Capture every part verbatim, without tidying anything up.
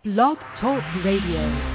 Blog Talk Radio.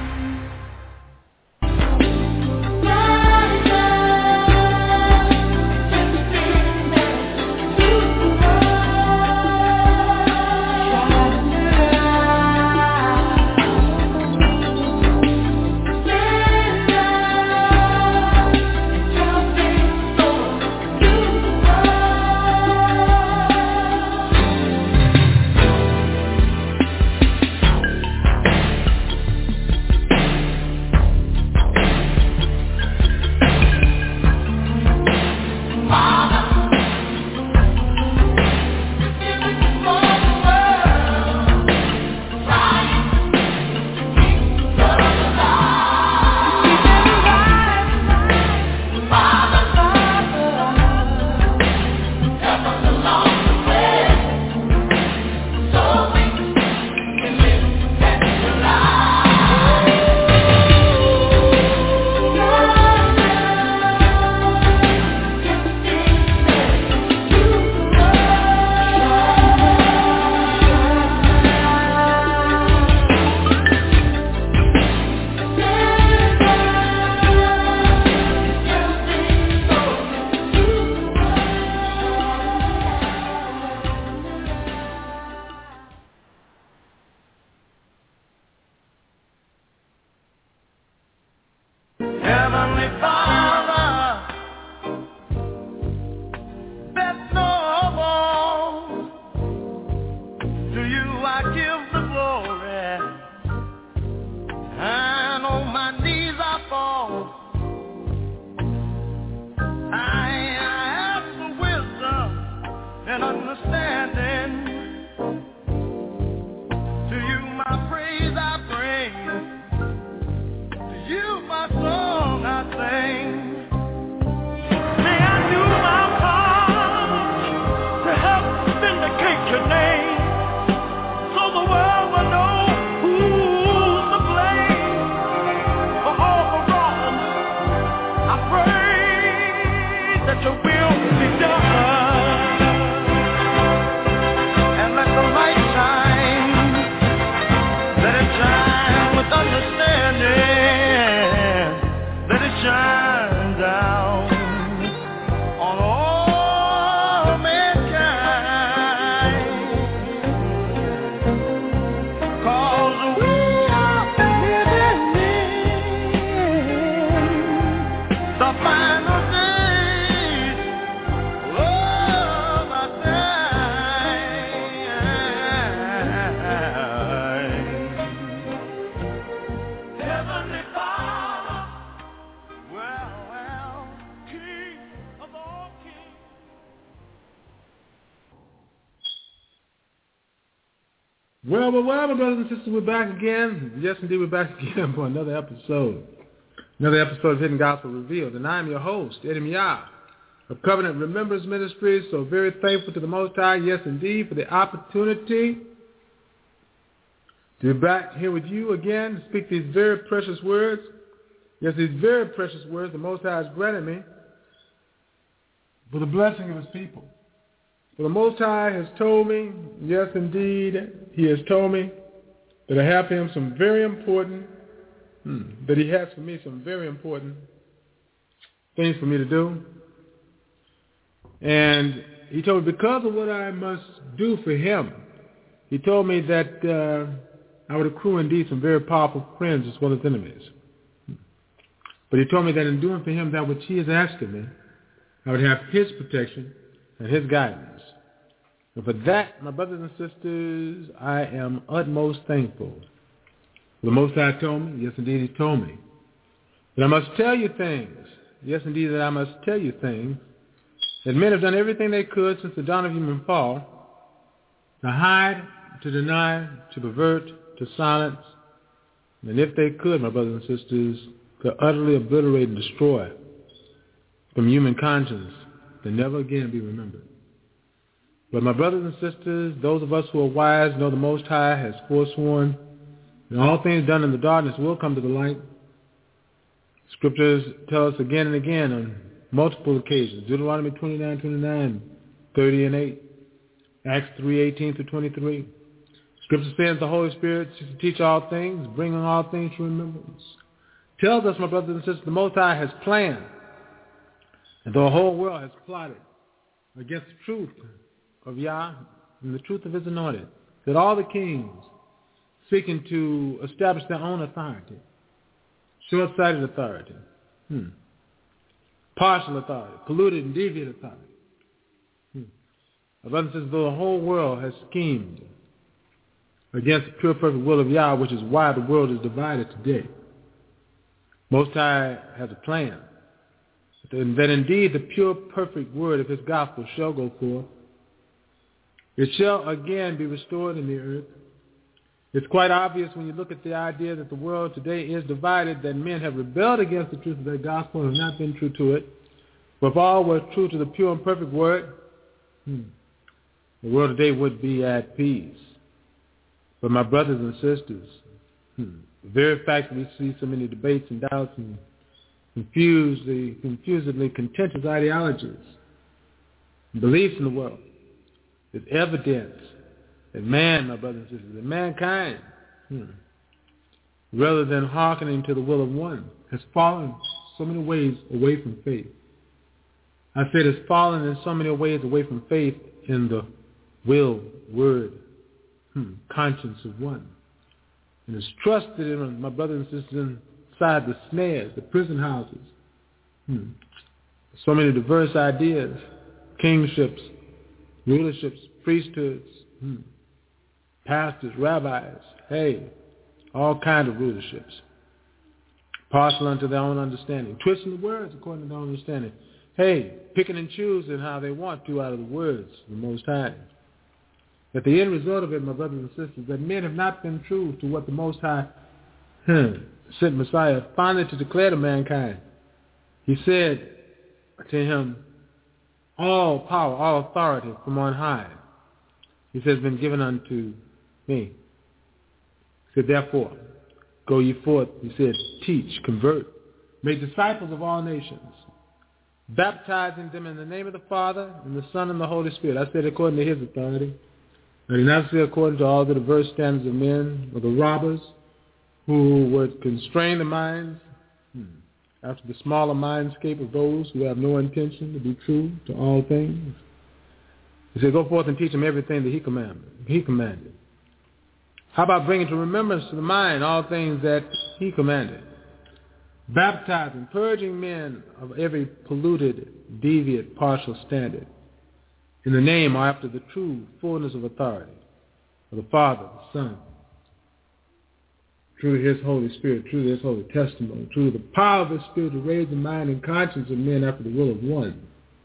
Well, well, well, my brothers and sisters, we're back again. Yes, indeed, we're back again for another episode. Another episode of Hidden Gospel Revealed. And I'm your host, Eddie Miyah of Covenant Remembrance Ministries. So very thankful to the Most High, yes, indeed, for the opportunity to be back here with you again to speak these very precious words. Yes, these very precious words the Most High has granted me for the blessing of his people. For the Most High has told me, yes, indeed, he has told me that I have for him some very important, hmm, that he has for me some very important things for me to do. And he told me because of what I must do for him, he told me that uh, I would accrue indeed some very powerful friends as well as enemies. But he told me that in doing for him that which he has asked of me, I would have his protection and his guidance. And for that, my brothers and sisters, I am utmost thankful. The Most High told me, yes, indeed, he told me, that I must tell you things, yes, indeed, that I must tell you things, that men have done everything they could since the dawn of human fall, to hide, to deny, to pervert, to silence, and if they could, my brothers and sisters, to utterly obliterate and destroy from human conscience, to never again be remembered. But my brothers and sisters, those of us who are wise know the Most High has forsworn, and all things done in the darkness will come to the light. Scriptures tell us again and again on multiple occasions, Deuteronomy twenty-nine, twenty-nine, thirty and eight, Acts three, eighteen through twenty-three. Scripture says the Holy Spirit to teach all things, bringing all things to remembrance. Tells us, my brothers and sisters, the Most High has planned, and the whole world has plotted against the truth of Yah and the truth of his anointed, that all the kings seeking to establish their own authority, short-sighted authority, hmm. partial authority, polluted and deviant authority. Hmm. My brothers and sisters, though the whole world has schemed against the pure, perfect will of Yah, which is why the world is divided today, Most High has a plan, and that indeed the pure, perfect word of his gospel shall go forth. It shall again be restored in the earth. It's quite obvious when you look at the idea that the world today is divided, that men have rebelled against the truth of their gospel and have not been true to it. But if all were true to the pure and perfect word, hmm, the world today would be at peace. But my brothers and sisters, hmm, the very fact that we see so many debates and doubts and confusedly, confusedly contentious ideologies and beliefs in the world is evidence that man, my brothers and sisters, that mankind, hmm, rather than hearkening to the will of one, has fallen so many ways away from faith. I said it's fallen in so many ways away from faith in the will, word, hmm, conscience of one. And is trusted in, my brothers and sisters, inside the snares, the prison houses. Hmm. So many diverse ideas, kingships, rulerships, priesthoods, hmm. pastors, rabbis, hey, all kinds of rulerships. Partial unto their own understanding, twisting the words according to their own understanding. Hey, picking and choosing how they want to out of the words of the Most High. But the end result of it, my brothers and sisters, that men have not been true to what the Most High hmm, sent Messiah finally to declare to mankind. He said to him, all power, all authority from on high, he says, has been given unto me. He said, therefore, go ye forth, he said, teach, convert, make disciples of all nations, baptizing them in the name of the Father, and the Son, and the Holy Spirit. I said according to his authority. I did not say according to all the diverse standards of men, or the robbers who would constrain the minds hmm, after the smaller mindscape of those who have no intention to be true to all things. He said, go forth and teach them everything that he commanded. He commanded. How about bringing to remembrance to the mind all things that he commanded? Baptizing, purging men of every polluted, deviant, partial standard, in the name or after the true fullness of authority of the Father, the Son, through his Holy Spirit, through his holy testimony, through the power of his Spirit to raise the mind and conscience of men after the will of one.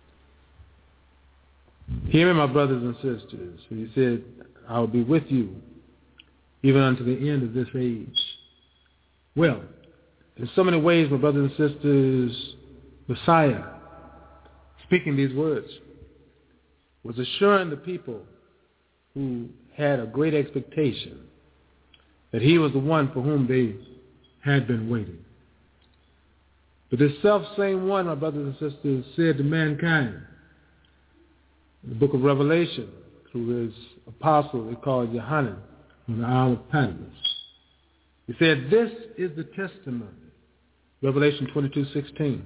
Hear me, my brothers and sisters, for he said, I will be with you even unto the end of this age. Well, in so many ways, my brothers and sisters, Messiah, speaking these words, was assuring the people who had a great expectation that he was the one for whom they had been waiting. But this self-same one, my brothers and sisters, said to mankind in the book of Revelation through his apostle they called Yohanan on the Isle of Patmos. He said, this is the testimony. Revelation twenty-two sixteen.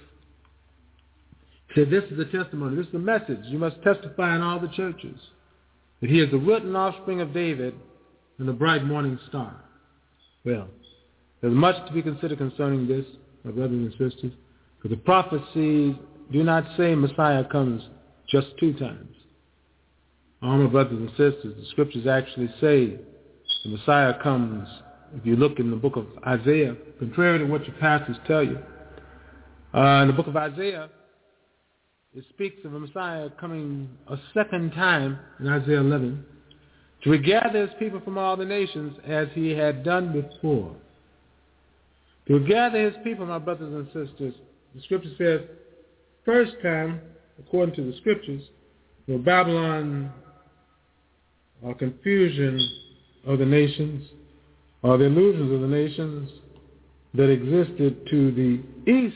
He said, this is the testimony, this is the message. You must testify in all the churches that he is the root and offspring of David and the bright morning star. Well, there's much to be considered concerning this, my brothers and sisters, because the prophecies do not say Messiah comes just two times. All my brothers and sisters, the scriptures actually say the Messiah comes, if you look in the book of Isaiah, contrary to what your pastors tell you. Uh, in the book of Isaiah, it speaks of a Messiah coming a second time in Isaiah eleven to regather his people from all the nations as he had done before. To regather his people, my brothers and sisters, the scripture says, first time, according to the scriptures, for Babylon or confusion of the nations, or the illusions of the nations that existed to the east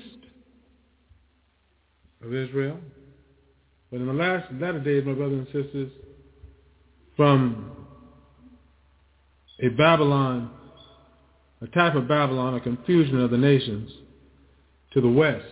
of Israel. But in the last latter days, my brothers and sisters, from a Babylon, a type of Babylon, a confusion of the nations to the west.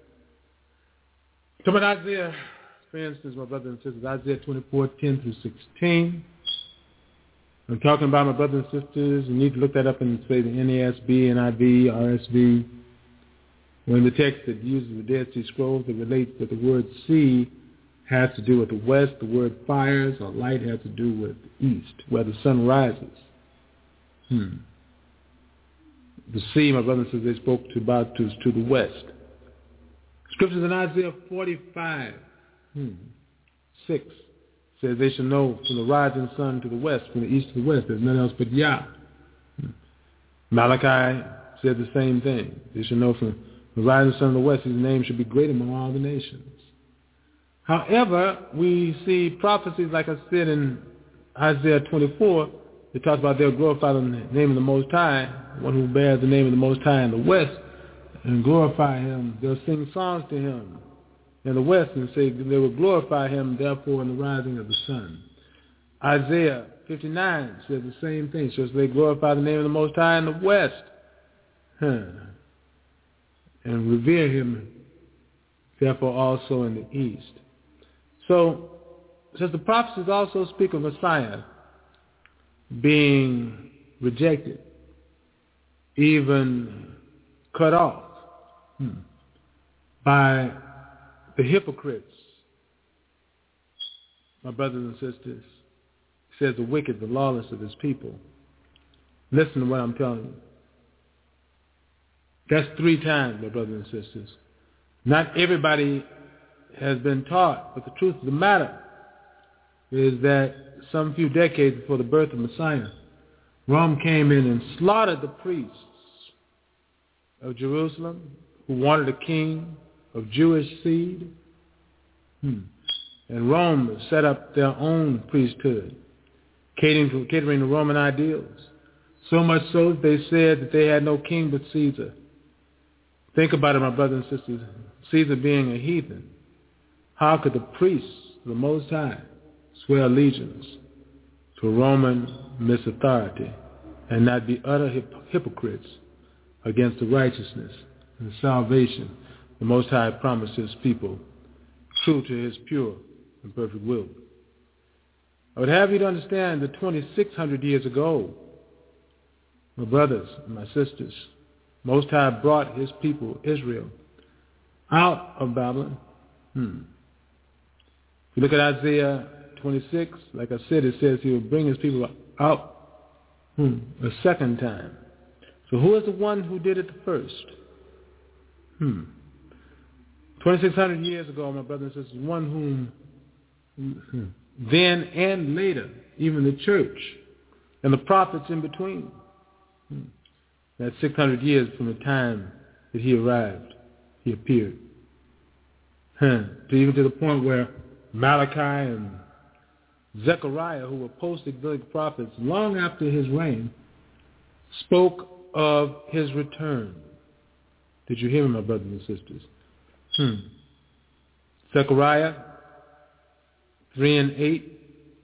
Come on, Isaiah, for instance, my brothers and sisters, Isaiah twenty-four, ten through sixteen. I'm talking about my brothers and sisters. You need to look that up in, say, the N A S B, N I V, R S V. When the text that uses the Dead Sea Scrolls that relates that the word sea has to do with the west, the word fires or light has to do with the east, where the sun rises. Hmm. The sea, my brothers and sisters, they spoke to about to, to the west. Scriptures in Isaiah forty-five, hmm, six, says they shall know from the rising sun to the west, from the east to the west, there's none else but Yah. Hmm. Malachi said the same thing. They shall know from the rising sun to the west, his name should be great among all the nations. However, we see prophecies, like I said in Isaiah twenty-four, it talks about they'll glorify the name of the Most High, one who bears the name of the Most High in the west, and glorify him. They'll sing songs to him in the west and say they will glorify him, therefore, in the rising of the sun. Isaiah fifty-nine says the same thing. So they glorify the name of the Most High in the west, huh, and revere him, therefore, also in the east. So, since the prophecies also speak of Messiah being rejected, even cut off hmm, by the hypocrites, my brothers and sisters, says the wicked, the lawless of his people. Listen to what I'm telling you. That's three times, my brothers and sisters. Not everybody has been taught, but the truth of the matter is that some few decades before the birth of Messiah, Rome came in and slaughtered the priests of Jerusalem who wanted a king of Jewish seed. Hmm. And Rome set up their own priesthood, catering to, catering to Roman ideals. So much so that they said that they had no king but Caesar. Think about it, my brothers and sisters. Caesar being a heathen, how could the priests of the Most High swear allegiance to a Roman misauthority and not be utter hip- hypocrites against the righteousness and the salvation the Most High promised his people, true to his pure and perfect will? I would have you to understand that twenty-six hundred years ago, my brothers and my sisters, Most High brought his people, Israel, out of Babylon. Hmm. If you look at Isaiah twenty-six, like I said, it says he will bring his people out hmm, a second time. So who is the one who did it the first? Hmm. twenty-six hundred years ago, my brothers and sisters, one whom hmm, then and later, even the church and the prophets in between. Hmm. That's six hundred years from the time that he arrived, he appeared. Huh. To even to the point where Malachi and Zechariah, who were post-exilic prophets long after his reign, spoke of his return. Did you hear me, my brothers and sisters? Hmm. Zechariah three and eight,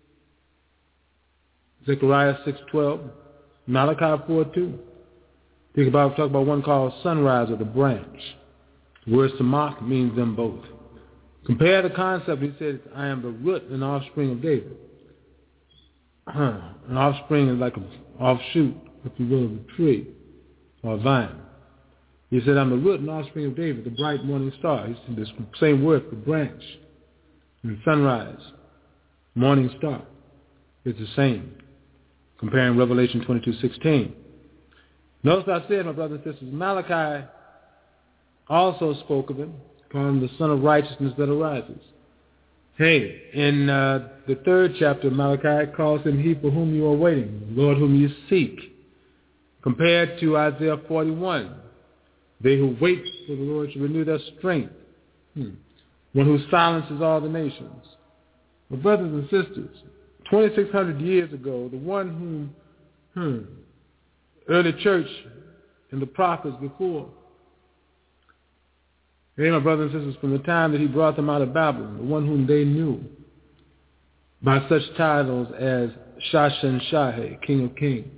Zechariah six twelve, Malachi four two. Think about talk about one called sunrise or the branch. The word samach means them both. Compare the concept. He says, I am the root and offspring of David. Huh. An offspring is like an offshoot, if you will, of a tree or a vine. He said, I'm the root and offspring of David, the bright morning star. He said the same word for branch and sunrise, morning star. It's the same. Comparing Revelation twenty-two sixteen. Notice I said, my brothers and sisters, Malachi also spoke of him, calling him the Son of Righteousness that arises. Hey, in uh, the third chapter of Malachi, it calls him he for whom you are waiting, the Lord whom you seek. Compared to Isaiah forty-one, they who wait for the Lord shall renew their strength. Hmm. One who silences all the nations. My brothers and sisters, twenty-six hundred years ago, the one whom hmm, early church and the prophets before, hey, my brothers and sisters, from the time that he brought them out of Babylon, the one whom they knew by such titles as Shashanshahe, King of Kings.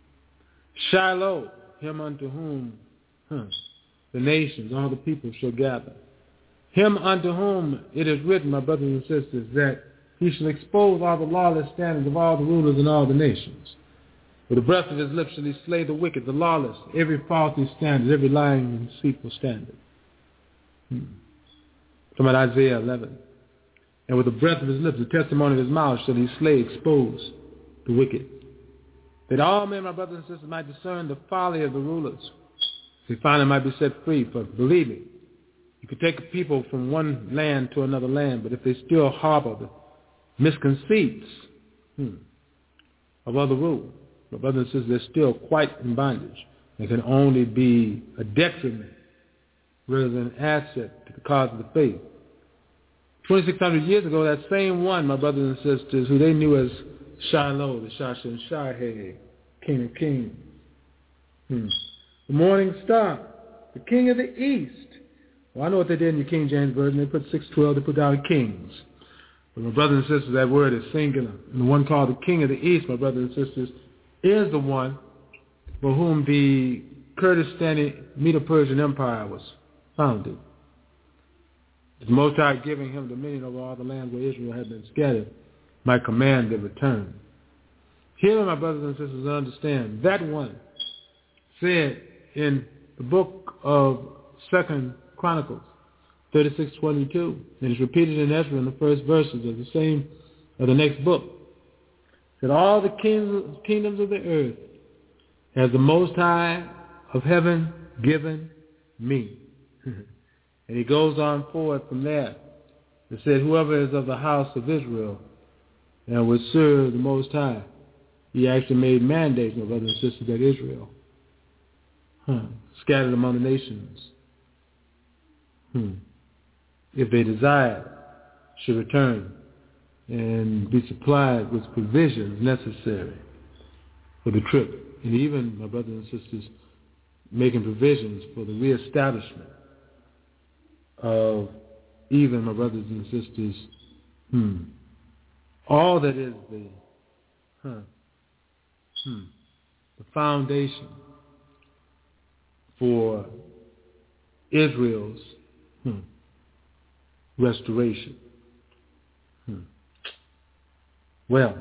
Shiloh, him unto whom huh, the nations, all the people shall gather. Him unto whom it is written, my brothers and sisters, that he shall expose all the lawless standards of all the rulers in all the nations. With the breath of his lips shall he slay the wicked, the lawless, every faulty standard, every lying and deceitful standard. Hmm. From Isaiah eleven. And with the breath of his lips, the testimony of his mouth, shall he slay, expose the wicked. That all men, my brothers and sisters, might discern the folly of the rulers. They finally might be set free. For believe me, you could take people from one land to another land, but if they still harbor the misconceits hmm, of other rule, my brothers and sisters, they're still quite in bondage. They can only be a detriment rather than an asset to the cause of the faith. twenty-six hundred years ago, that same one, my brothers and sisters, who they knew as Shiloh, the Shashanshahe, King of Kings. Hmm. The morning star, the King of the East. Well, I know what they did in the King James Version. They put six twelve, they put down kings. But my brothers and sisters, that word is singular. And the one called the King of the East, my brothers and sisters, is the one for whom the Kurdistani Medo-Persian Empire was founded. The Most High giving him dominion over all the lands where Israel had been scattered might command their return. Here, my brothers and sisters, understand that one said in the book of Second Chronicles, thirty-six twenty-two, and it's repeated in Ezra in the first verses of the same, of the next book, that all the kings, kingdoms of the earth has the Most High of heaven given me. And he goes on forward from there. It said, whoever is of the house of Israel and would serve the Most High, he actually made mandates, my brothers and sisters, that Israel, huh, scattered among the nations, hmm, if they desired, should return and be supplied with provisions necessary for the trip. And even, my brothers and sisters, making provisions for the reestablishment of even, my brothers and sisters, hmm, all that is the, huh, hmm, the foundation for Israel's hmm, restoration. Hmm. Well,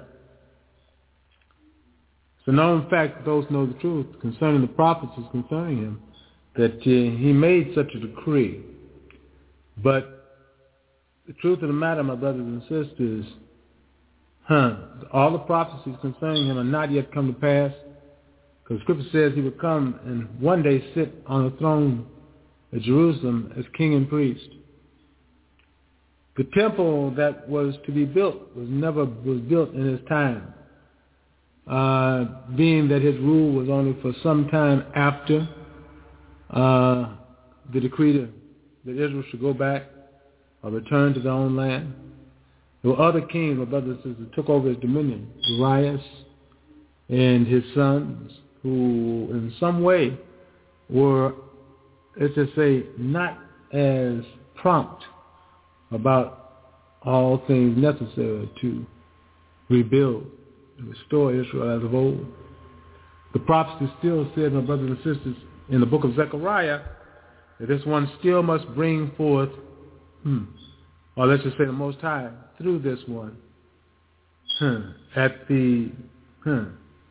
it's a known fact that those know the truth concerning the prophecies concerning him, that uh, he made such a decree. But the truth of the matter, my brothers and sisters, huh, all the prophecies concerning him are not yet come to pass, because Scripture says he would come and one day sit on the throne at Jerusalem as king and priest. The temple that was to be built was never was built in his time, uh, being that his rule was only for some time after uh, the decree to, that Israel should go back or return to their own land. There were other kings, my brothers and sisters, took over his dominion, Darius and his sons, who in some way were, let's just say, not as prompt about all things necessary to rebuild and restore Israel as of old. The prophecy still said, my brothers and sisters, in the book of Zechariah, that this one still must bring forth, hmm, or let's just say the Most High, through this one, hmm, at the hmm,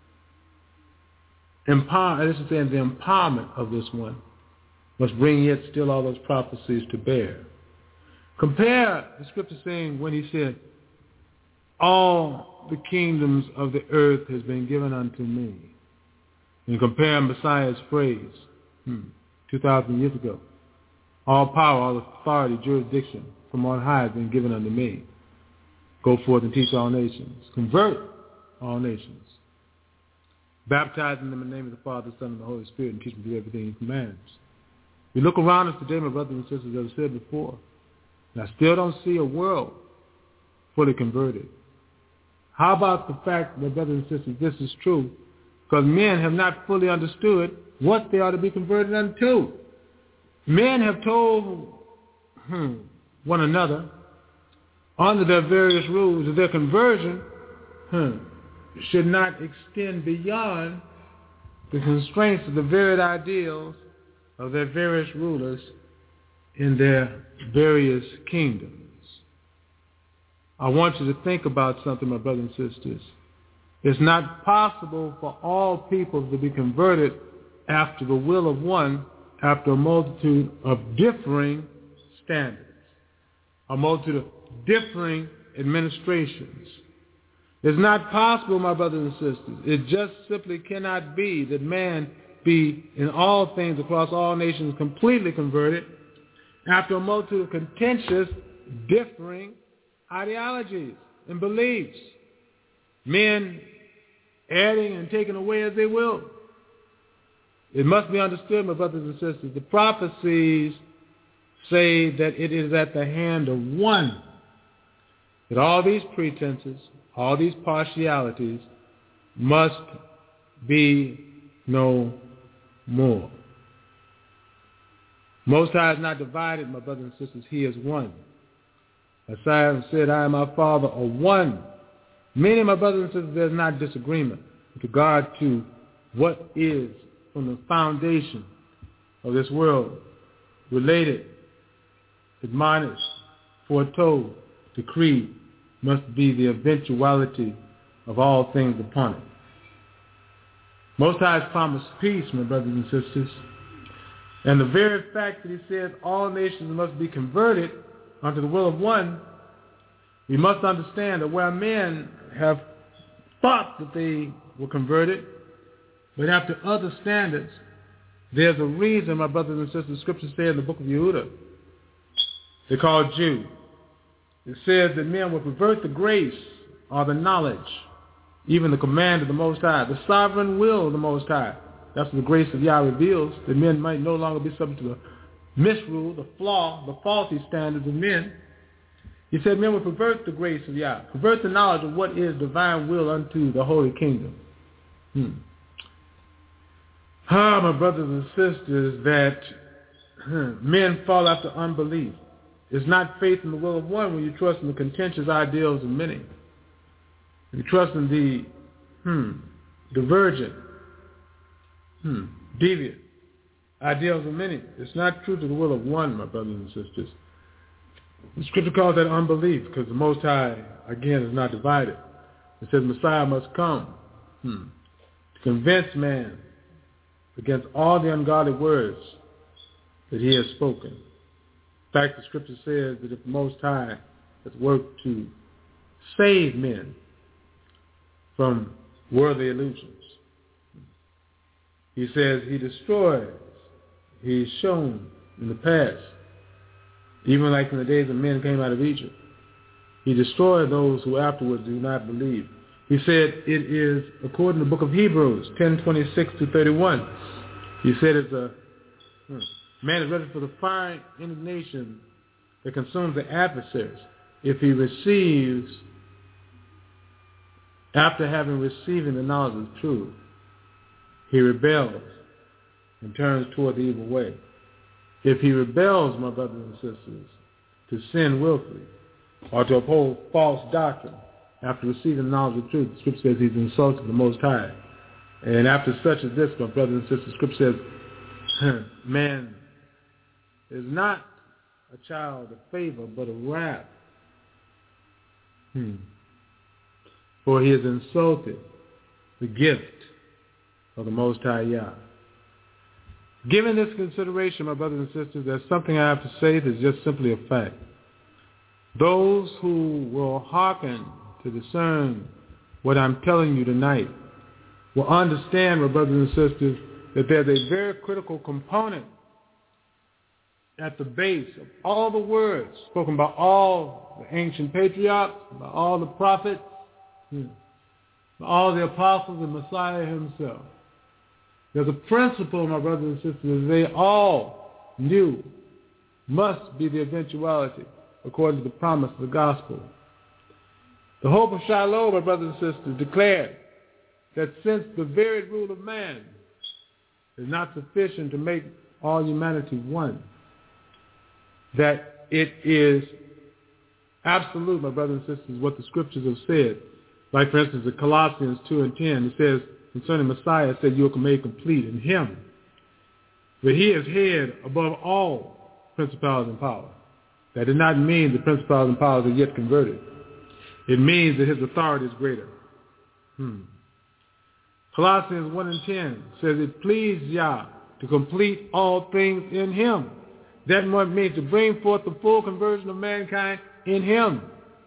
empower, let's just say the empowerment of this one, must bring yet still all those prophecies to bear. Compare the scripture saying when he said, all the kingdoms of the earth has been given unto me. And compare Messiah's phrase, hmm, two thousand years ago. All power, all authority, jurisdiction from on high has been given unto me. Go forth and teach all nations. Convert all nations. Baptizing them in the name of the Father, the Son, and the Holy Spirit, and teach them to do everything he commands. We look around us today, my brothers and sisters, as I said before, and I still don't see a world fully converted. How about the fact, my brothers and sisters, this is true, because men have not fully understood what they ought to be converted unto. Men have told hmm, one another, under their various rules, that their conversion hmm, should not extend beyond the constraints of the varied ideals of their various rulers in their various kingdoms. I want you to think about something, my brothers and sisters. It's not possible for all people to be converted after the will of one, after a multitude of differing standards, a multitude of differing administrations. It's not possible, my brothers and sisters. It just simply cannot be that man be in all things across all nations completely converted after a multitude of contentious, differing ideologies and beliefs, men adding and taking away as they will. It must be understood, my brothers and sisters, the prophecies say that it is at the hand of one that all these pretenses, all these partialities must be no more. Most High is not divided, my brothers and sisters. He is one. Isaiah said, I and my Father are one. Meaning, my brothers and sisters, there's not disagreement with regard to what is from the foundation of this world related, admonished, foretold, decreed, must be the eventuality of all things upon it. Most High has promised peace, my brothers and sisters. And the very fact that he says all nations must be converted unto the will of one, we must understand that where men have thought that they were converted, but after other standards, there's a reason, my brothers and sisters, Scripture said in the book of Yehuda, they're called Jews. It says that men will pervert the grace or the knowledge, even the command of the Most High, the sovereign will of the Most High. That's what the grace of Yah reveals, that men might no longer be subject to the misrule, the flaw, the faulty standards of men. He said men will pervert the grace of Yah, pervert the knowledge of what is divine will unto the holy kingdom. Hmm. Ah, my brothers and sisters, that hmm, men fall after unbelief. It's not faith in the will of one when you trust in the contentious ideals of many. You trust in the hmm, divergent, hmm, deviant ideals of many. It's not true to the will of one, my brothers and sisters. The Scripture calls that unbelief because the Most High, again, is not divided. It says Messiah must come hmm, to convince man against all the ungodly words that he has spoken. In fact, the Scripture says that if the Most High has worked to save men from worldly illusions, he says he destroys. He's shown in the past, even like in the days when men came out of Egypt, he destroyed those who afterwards do not believe. He said it is, according to the book of Hebrews, ten twenty-six to thirty-one, he said it's a, hmm, man is ready for the fire indignation that consumes the adversaries if he receives, after having received the knowledge of truth, he rebels and turns toward the evil way. If he rebels, my brothers and sisters, to sin willfully or to uphold false doctrine after receiving the knowledge of truth, the Scripture says he's insulted the Most High. And after such as this, my brothers and sisters, the Scripture says, man is not a child of favor, but of wrath. Hmm. For he has insulted the gift of the Most High Yah. Given this consideration, my brothers and sisters, there's something I have to say that's just simply a fact. Those who will hearken to discern what I'm telling you tonight will understand, my brothers and sisters, that there's a very critical component at the base of all the words spoken by all the ancient patriarchs, by all the prophets, by all the apostles and Messiah himself. There's a principle, my brothers and sisters, that they all knew must be the eventuality according to the promise of the gospel. The hope of Shiloh, my brothers and sisters, declared that since the varied rule of man is not sufficient to make all humanity one, that it is absolute, my brothers and sisters, what the Scriptures have said, Like, for instance, in Colossians two and ten, it says, concerning Messiah, it said, you are made complete in him. But he is head above all principalities and powers. That did not mean the principalities and powers are yet converted. It means that his authority is greater. Hmm. Colossians one and ten says, it pleased Yah to complete all things in him. That means to bring forth the full conversion of mankind in him.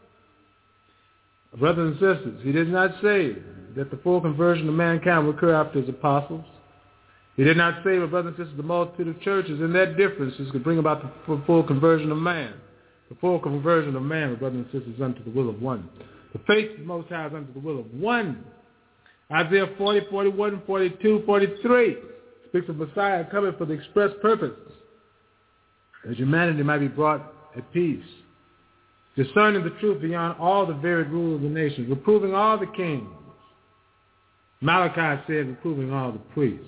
Brothers and sisters, he did not say that the full conversion of mankind would occur after his apostles. He did not say, my brothers and sisters, the multitude of churches, and that difference is to bring about the full conversion of man. The full conversion of man, my brothers and sisters, is unto the will of one. The faith of the Most High is unto the will of one. Isaiah forty, forty-one, forty-two, forty-three speaks of Messiah coming for the express purpose that humanity might be brought at peace, discerning the truth beyond all the varied rule of the nations, reproving all the kings. Malachi said, reproving all the priests.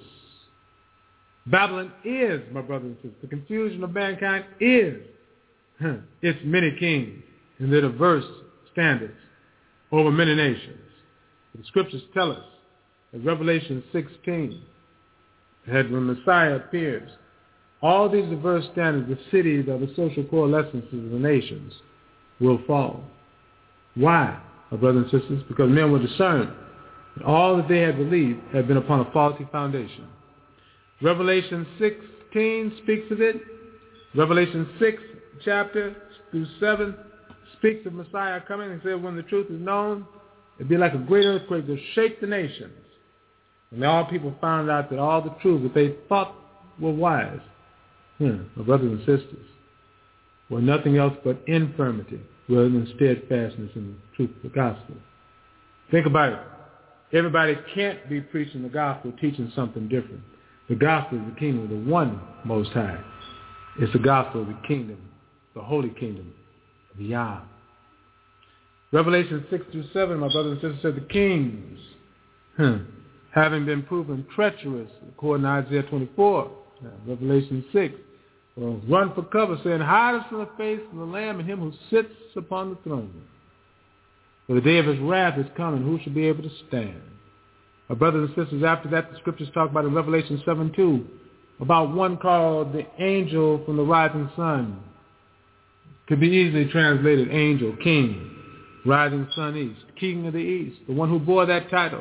Babylon is, my brothers and sisters, the confusion of mankind is huh, its many kings and their diverse standards over many nations. The scriptures tell us in Revelation sixteen that when Messiah appears, all these diverse standards, the cities or the social coalescences of the nations will fall. Why, my brothers and sisters? Because men will discern that all that they had believed had been upon a faulty foundation. Revelation sixteen speaks of it. Revelation six, chapter through seven, speaks of Messiah coming and said when the truth is known, it'd be like a great earthquake to shake the nations. And all people found out that all the truth that they thought were wise, hmm, my brothers and sisters, were nothing else but infirmity rather than steadfastness in the truth of the gospel. Think about it. Everybody can't be preaching the gospel, teaching something different. The gospel is the kingdom of the one Most High. It's the gospel of the kingdom, the holy kingdom of Yah. Revelation six through seven, my brothers and sisters, said the kings, hmm, having been proven treacherous, according to Isaiah twenty-four, Revelation six, will run for cover, saying, hide us from the face of the Lamb and him who sits upon the throne. For the day of his wrath is coming, who shall be able to stand? My brothers and sisters, after that, the scriptures talk about in Revelation seven two, about one called the angel from the rising sun. Could be easily translated angel, king, rising sun east, king of the east, the one who bore that title,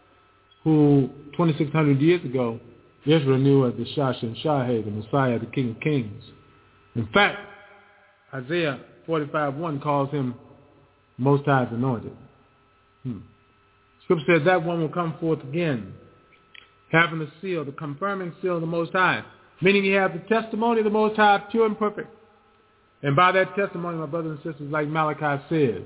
who twenty-six hundred years ago, Israel knew as the Shashan-Shahai, the Messiah, the King of Kings. In fact, Isaiah forty-five one calls him Most High's anointed. Hmm. Scripture says that one will come forth again, having the seal, the confirming seal of the Most High, meaning he has the testimony of the Most High, pure and perfect. And by that testimony, my brothers and sisters, like Malachi says,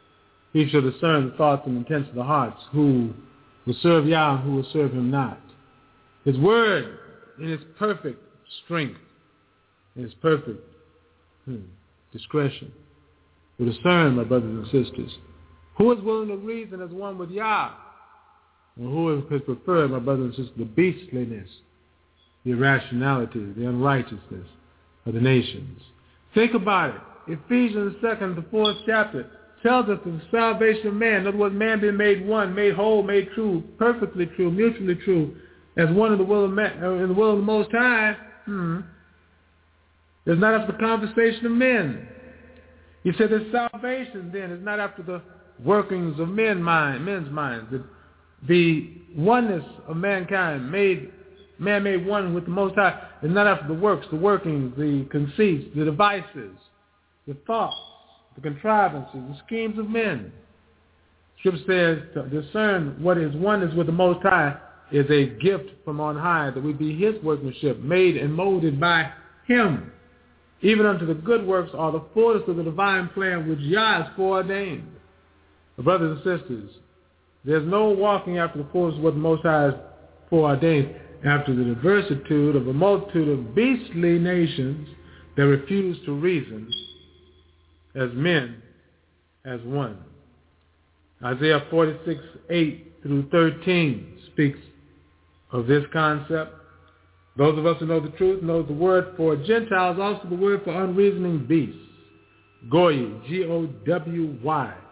he shall discern the thoughts and intents of the hearts, who will serve Yah and who will serve him not. His word in its perfect strength, in its perfect hmm, discretion, will discern, my brothers and sisters, who is willing to reason as one with Yah, and who has preferred, my brothers and sisters, the beastliness, the irrationality, the unrighteousness of the nations. Think about it. Ephesians second, the fourth chapter, tells us the salvation of man. In other words, man being made one, made whole, made true, perfectly true, mutually true, as one in the will of man, in the will of the Most High. Hmm. It's not after the conversation of men. He said that salvation then is not after the workings of men mind, men's minds. The, the oneness of mankind, made man made one with the Most High, is not after the works, the workings, the conceits, the devices, the thoughts, the contrivances, the schemes of men. Scripture says to discern what is oneness with the Most High is a gift from on high, that we be his workmanship, made and molded by him, even unto the good works or the fullness of the divine plan which Yah has foreordained. Brothers and sisters, there's no walking after the fullness of what the Most High has foreordained, after the diversitude of a multitude of beastly nations that refuse to reason as men, as one. Isaiah forty-six, eight through thirteen speaks of this concept. Those of us who know the truth know the word for Gentiles, also the word for unreasoning beasts. Goy, G O W Y,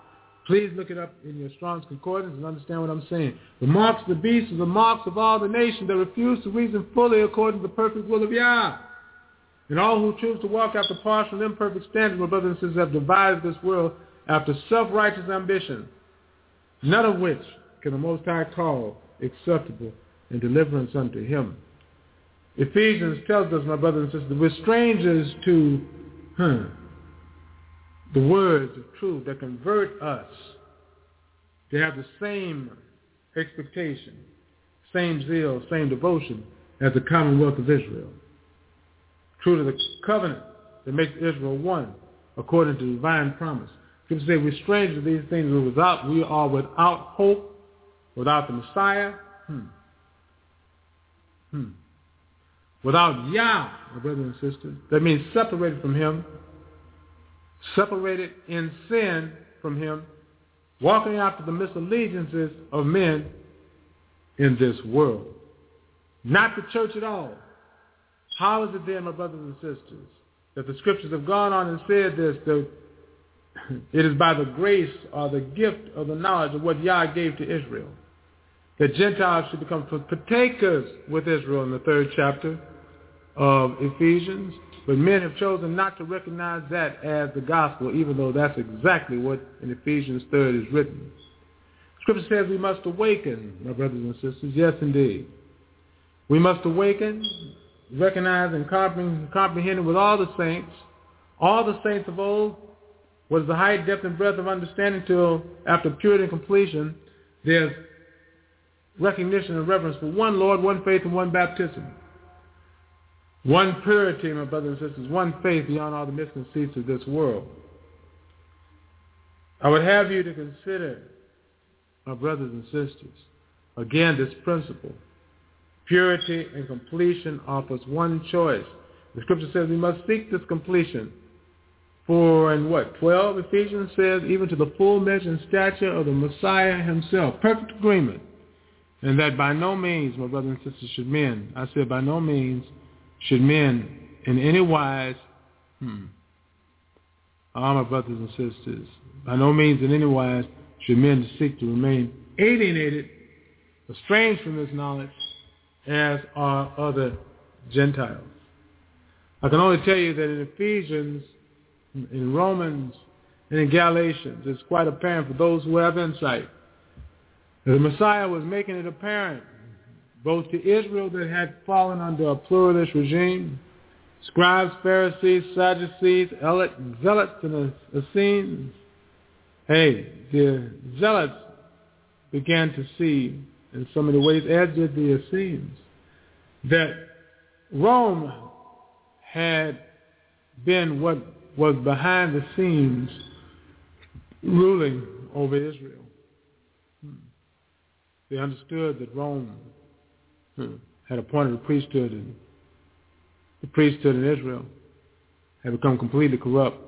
Please look it up in your Strong's Concordance and understand what I'm saying. The marks of the beast are the marks of all the nations that refuse to reason fully according to the perfect will of Yah. And all who choose to walk after partial and imperfect standards, my brothers and sisters, have divided this world after self-righteous ambition, none of which can the Most High call acceptable and deliverance unto him. Ephesians tells us, my brothers and sisters, we're strangers to huh, the words of truth that convert us to have the same expectation, same zeal, same devotion as the commonwealth of Israel. True to the covenant that makes Israel one according to divine promise. People say we're strangers to these things. We're without, we are without hope, without the Messiah. Hmm. Hmm. Without Yah, my brothers and sisters. That means separated from him, separated in sin from him, walking after the misallegiances of men in this world. Not the church at all. How is it then, my brothers and sisters, that the scriptures have gone on and said this, that it is by the grace or the gift of the knowledge of what Yah gave to Israel, that Gentiles should become partakers with Israel in the third chapter of Ephesians, but men have chosen not to recognize that as the gospel, even though that's exactly what in Ephesians third is written. Scripture says we must awaken, my brothers and sisters. Yes, indeed. We must awaken, recognize and comprehend with all the saints, all the saints of old, what is the height, depth, and breadth of understanding till after purity and completion, there's recognition and reverence for one Lord, one faith, and one baptism. One purity, my brothers and sisters, one faith beyond all the misconceits of this world. I would have you to consider, my brothers and sisters, again this principle. Purity and completion offers one choice. The scripture says we must seek this completion. For in what? twelve, Ephesians says, even to the full measure and stature of the Messiah himself. Perfect agreement. And that by no means, my brothers and sisters, should men, I said by no means, should men in any wise, hmm, all my brothers and sisters, by no means in any wise should men seek to remain alienated, estranged from this knowledge, as are other Gentiles. I can only tell you that in Ephesians, in Romans, and in Galatians, it's quite apparent for those who have insight that the Messiah was making it apparent both to Israel that had fallen under a pluralist regime, scribes, Pharisees, Sadducees, zealots, and Essenes. Hey, the zealots began to see in so many ways, as did the Essenes, that Rome had been what was behind the scenes ruling over Israel. They understood that Rome had appointed a priesthood, and the priesthood in Israel had become completely corrupt.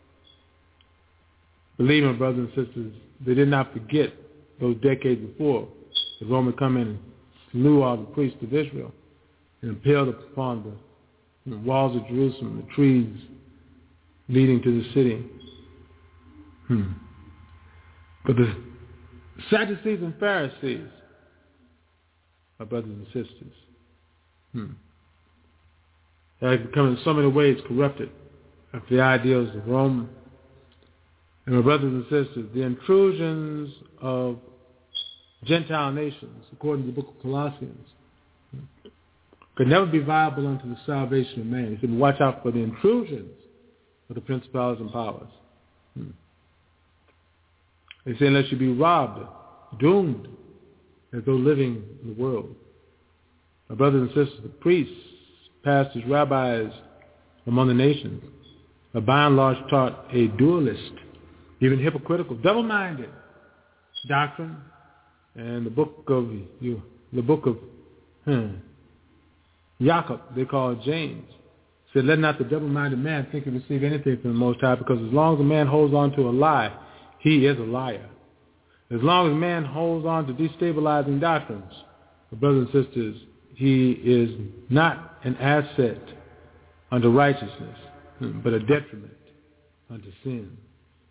Believe me, brothers and sisters, they did not forget those decades before that Rome had come in and slew all the priests of Israel and impaled upon the, the walls of Jerusalem, the trees leading to the city. Hmm. But the Sadducees and Pharisees, my brothers and sisters, hmm, had become in so many ways corrupted after the ideals of Rome. And my brothers and sisters, the intrusions of Gentile nations, according to the book of Colossians, could never be viable unto the salvation of man. He said, watch out for the intrusions of the principalities and powers. Hmm. They say, unless you be robbed, doomed, as though living in the world. My brothers and sisters, the priests, pastors, rabbis among the nations, are by and large taught a dualist, even hypocritical, double-minded doctrine. And the book of you, the book of hmm, Jacob, they call it James, said, let not the double-minded man think he receive anything from the Most High, because as long as a man holds on to a lie, he is a liar. As long as man holds on to destabilizing doctrines, brothers and sisters, he is not an asset unto righteousness, but a detriment unto sin.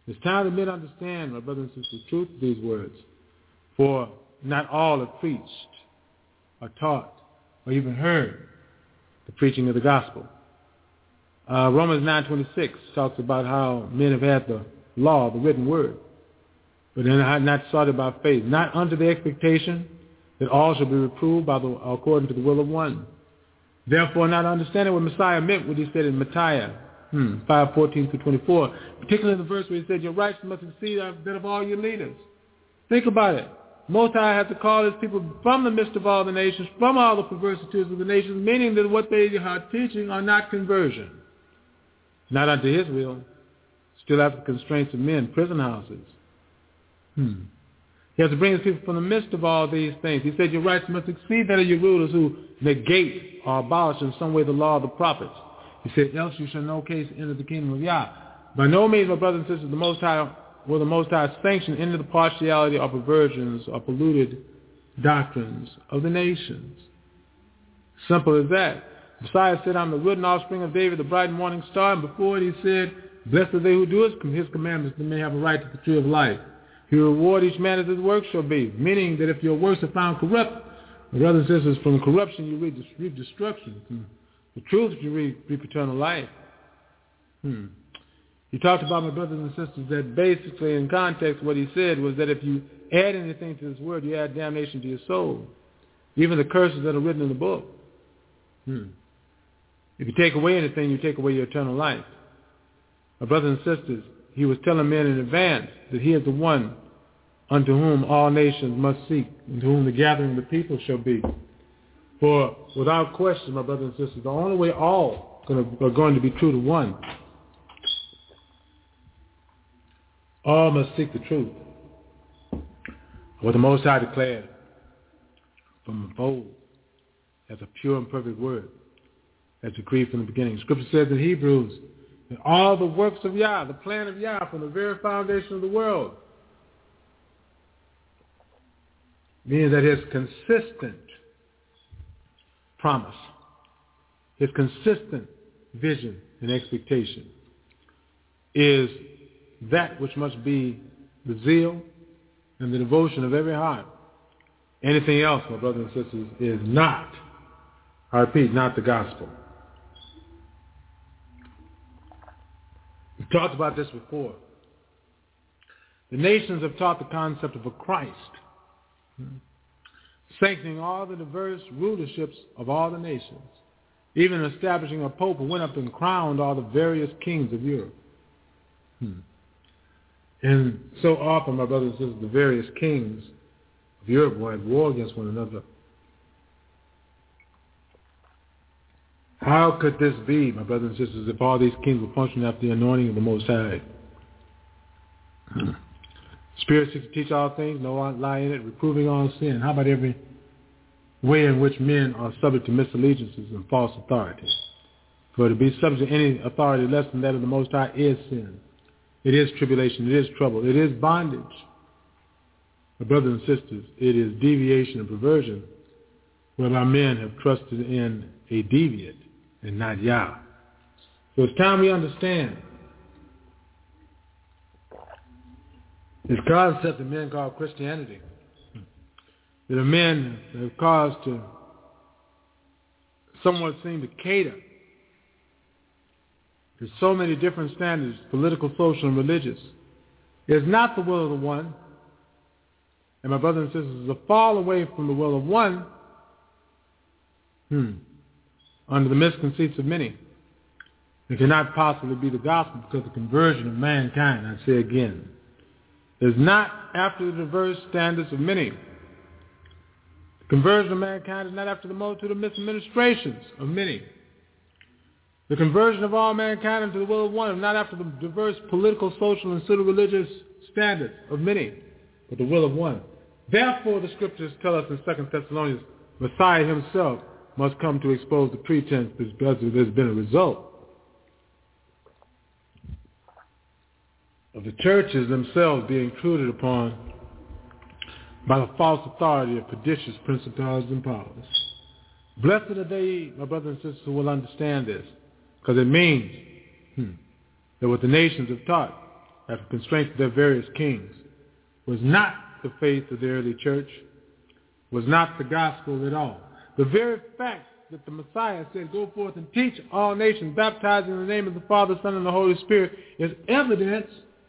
It's time that men understand, my brothers and sisters, the truth of these words. For not all have preached or taught or even heard the preaching of the gospel. Uh, Romans nine twenty-six talks about how men have had the law, the written word, but then have not sought it by faith, not under the expectation that all shall be reproved by the, according to the will of one. Therefore, not understanding what Messiah meant, what he said in Micaiah hmm, five fourteen through twenty-four, particularly in the verse where he said, your righteousness must exceed that of all your leaders. Think about it. Most High has to call his people from the midst of all the nations, from all the perversities of the nations, meaning that what they are teaching are not conversion. Not unto his will, still after the constraints of men, prison houses. Hmm. He has to bring his people from the midst of all these things. He said, your rights must exceed that of your rulers who negate or abolish in some way the law of the prophets. He said, else you shall no case enter the kingdom of Yah. By no means, my brothers and sisters, the Most High will the Most High sanction into the partiality or perversions or polluted doctrines of the nations. Simple as that. Messiah said, I'm the root and offspring of David, the bright and morning star. And before it, he said, blessed are they who do his commandments, that may have a right to the tree of life. He will reward each man as his work shall be. Meaning that if your works are found corrupt, brothers and sisters, from corruption you reap destruction. From the truth you reap, reap eternal life. Hmm. He talked about, my brothers and sisters, that basically in context what he said was that if you add anything to this word, you add damnation to your soul. Even the curses that are written in the book. Hmm. If you take away anything, you take away your eternal life. My brothers and sisters, he was telling men in advance that he is the one unto whom all nations must seek, and to whom the gathering of the people shall be. For without question, my brothers and sisters, the only way all are going to be true to one, all must seek the truth. What the Most High declared from of old as a pure and perfect word, as decreed from the beginning. Scripture says in Hebrews that all the works of Yah, the plan of Yah from the very foundation of the world, meaning that his consistent promise, his consistent vision and expectation is that which must be the zeal and the devotion of every heart. Anything else, my brothers and sisters, is not, I repeat, not the gospel. We've talked about this before. The nations have taught the concept of a Christ, sanctioning all the diverse rulerships of all the nations, even establishing a pope who went up and crowned all the various kings of Europe. Hmm. And so often, my brothers and sisters, the various kings of Europe were at war against one another. How could this be, my brothers and sisters, if all these kings were functioning after the anointing of the Most High? Hmm. Spirit seeks to teach all things, no lie in it, reproving all sin. How about every way in which men are subject to misallegiances and false authority? For to be subject to any authority less than that of the Most High is sin. It is tribulation. It is trouble. It is bondage. My brothers and sisters, it is deviation and perversion, whereby men have trusted in a deviant and not Yah. So it's time we understand this concept that men call Christianity, that the men have caused to somewhat seem to cater to so many different standards, political, social, and religious, is not the will of the one. And my brothers and sisters, is a fall away from the will of one hmm, under the misconceits of many. It cannot possibly be the gospel because the conversion of mankind, I say again, is not after the diverse standards of many. The conversion of mankind is not after the multitude of misadministrations of many. The conversion of all mankind into the will of one is not after the diverse political, social, and civil religious standards of many, but the will of one. Therefore, the scriptures tell us in Second Thessalonians, Messiah himself must come to expose the pretense because there's been a result of the churches themselves being intruded upon by the false authority of pernicious principalities and powers. Blessed are they, my brothers and sisters, who will understand this, because it means hmm, that what the nations have taught at the constraints of their various kings, was not the faith of the early church, was not the gospel at all. The very fact that the Messiah said, go forth and teach all nations, baptizing in the name of the Father, Son, and the Holy Spirit, is evidence,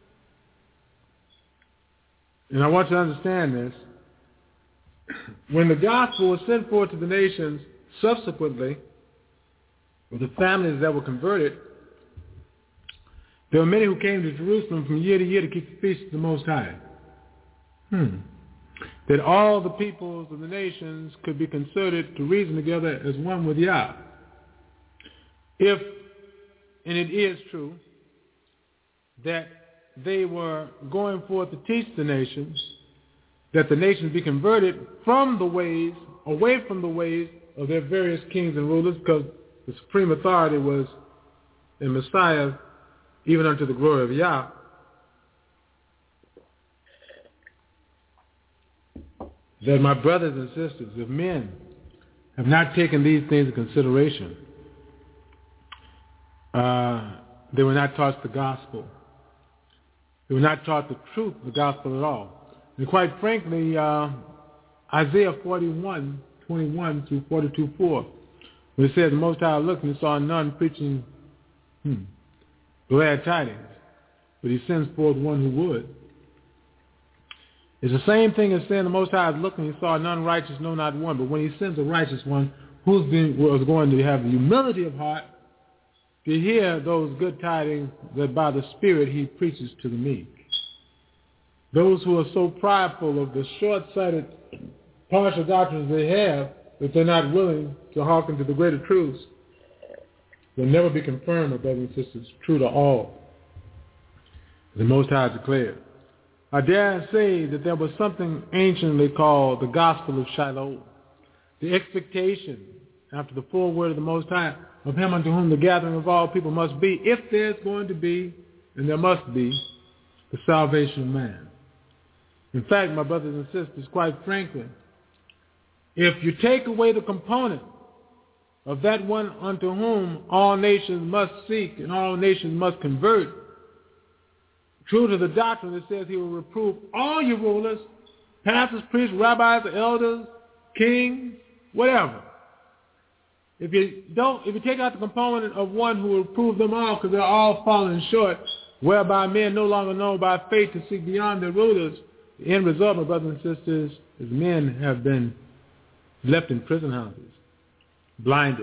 and I want you to understand this, when the gospel was sent forth to the nations subsequently, with the families that were converted, there were many who came to Jerusalem from year to year to keep the feast of the Most High. Hmm. That all the peoples of the nations could be concerted to reason together as one with Yah. If, and it is true, that they were going forth to teach the nations, that the nations be converted from the ways, away from the ways of their various kings and rulers, because the supreme authority was in Messiah, even unto the glory of Yah. That my brothers and sisters, if men have not taken these things into consideration, uh, they were not taught the gospel. They were not taught the truth of the gospel at all. And quite frankly, uh, Isaiah forty-one, twenty-one through forty-two, four, when it says, the Most High looked and saw none preaching hmm, glad tidings, but he sends forth one who would. It's the same thing as saying the Most High is looking, he saw none righteous, no, not one. But when he sends a righteous one, who's been, was going to have the humility of heart to hear those good tidings that by the Spirit he preaches to the meek. Those who are so prideful of the short-sighted, partial doctrines they have that they're not willing to hearken to the greater truths will never be confirmed, my brothers and sisters, true to all. The Most High declared. I dare say that there was something anciently called the gospel of Shiloh, the expectation after the full word of the Most High of him unto whom the gathering of all people must be, if there's going to be, and there must be, the salvation of man. In fact, my brothers and sisters, quite frankly, if you take away the component of that one unto whom all nations must seek and all nations must convert, true to the doctrine that says he will reprove all your rulers, pastors, priests, rabbis, elders, kings, whatever. If you don't, if you take out the component of one who will reprove them all, because they're all falling short, whereby men no longer know by faith to seek beyond their rulers, the end result, my brothers and sisters, is men have been left in prison houses, blinded,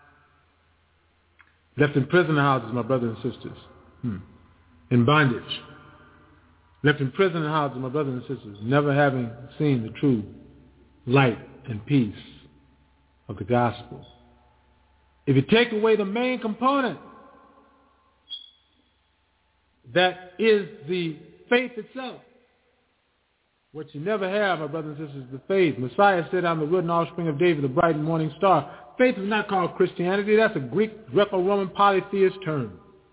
left in prison houses, my brothers and sisters, hmm. in bondage. Left in prison houses, my brothers and sisters, never having seen the true light and peace of the gospel. If you take away the main component, that is the faith itself, what you never have, my brothers and sisters, is the faith. Messiah said, I'm the root and offspring of David, the bright and morning star. Faith is not called Christianity. That's a Greek, Greco-Roman polytheist term.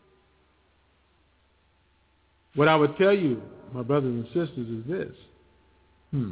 What I would tell you, my brothers and sisters, is this. Hmm.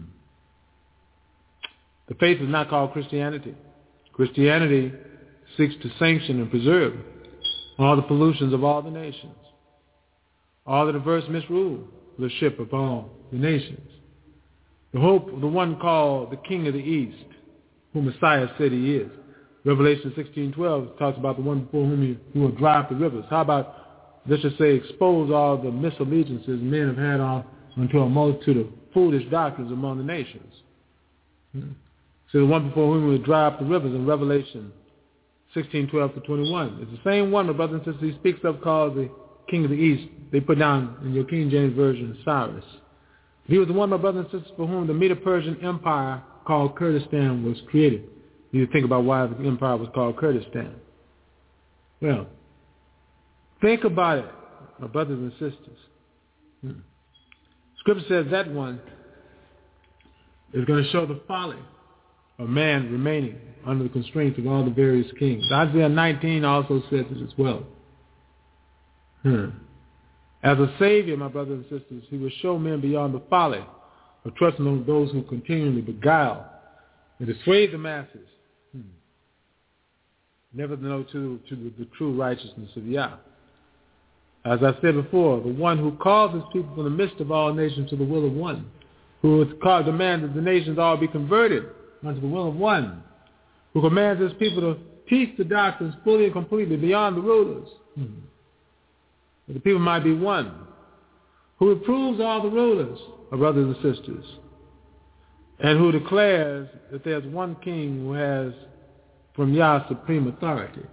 The faith is not called Christianity. Christianity seeks to sanction and preserve all the pollutions of all the nations, all the diverse misrulership of all the nations. The hope of the one called the King of the East, whom Messiah said he is. Revelation sixteen twelve talks about the one before whom he, he will drive the rivers. How about, let's just say, expose all the misallegiances men have had on unto a multitude of foolish doctrines among the nations. Hmm. So the one before whom he will dry up the rivers in Revelation sixteen twelve to twenty-one. It's the same one, my brothers and sisters, he speaks of called the King of the East. They put down in your King James Version, Cyrus. He was the one, my brothers and sisters, for whom the Medo-Persian Empire called Kurdistan was created. You think about why the empire was called Kurdistan. Well, think about it, my brothers and sisters. Hmm. Scripture says that one is going to show the folly of man remaining under the constraints of all the various kings. Isaiah nineteen also says this as well. Hmm. As a Savior, my brothers and sisters, he will show men beyond the folly of trusting on those who continually beguile and dissuade the masses, hmm. never to know to, to the, the true righteousness of Yah. As I said before, the one who calls his people from the midst of all nations to the will of one, who has called demand that the nations all be converted unto the will of one, who commands his people to teach the doctrines fully and completely beyond the rulers, mm-hmm. that the people might be one, who reproves all the rulers of brothers and sisters, and who declares that there's one king who has from Yah supreme authority.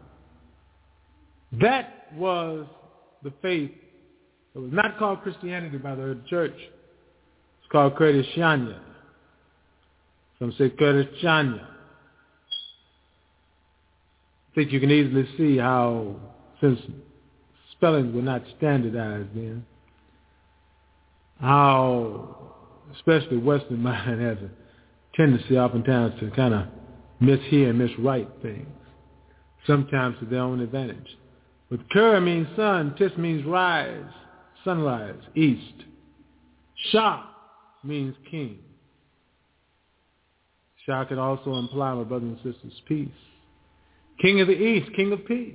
That was the faith that was not called Christianity by the early church. It's called Christiania. Some say Christiania. I think you can easily see how, since spellings were not standardized then, how especially Western mind has a tendency oftentimes to kind of mishear and miswrite things, sometimes to their own advantage. But Ker means sun, Tis means rise, sunrise, east. Shah means king. Shah can also imply, my brothers and sisters, peace. King of the east, king of peace.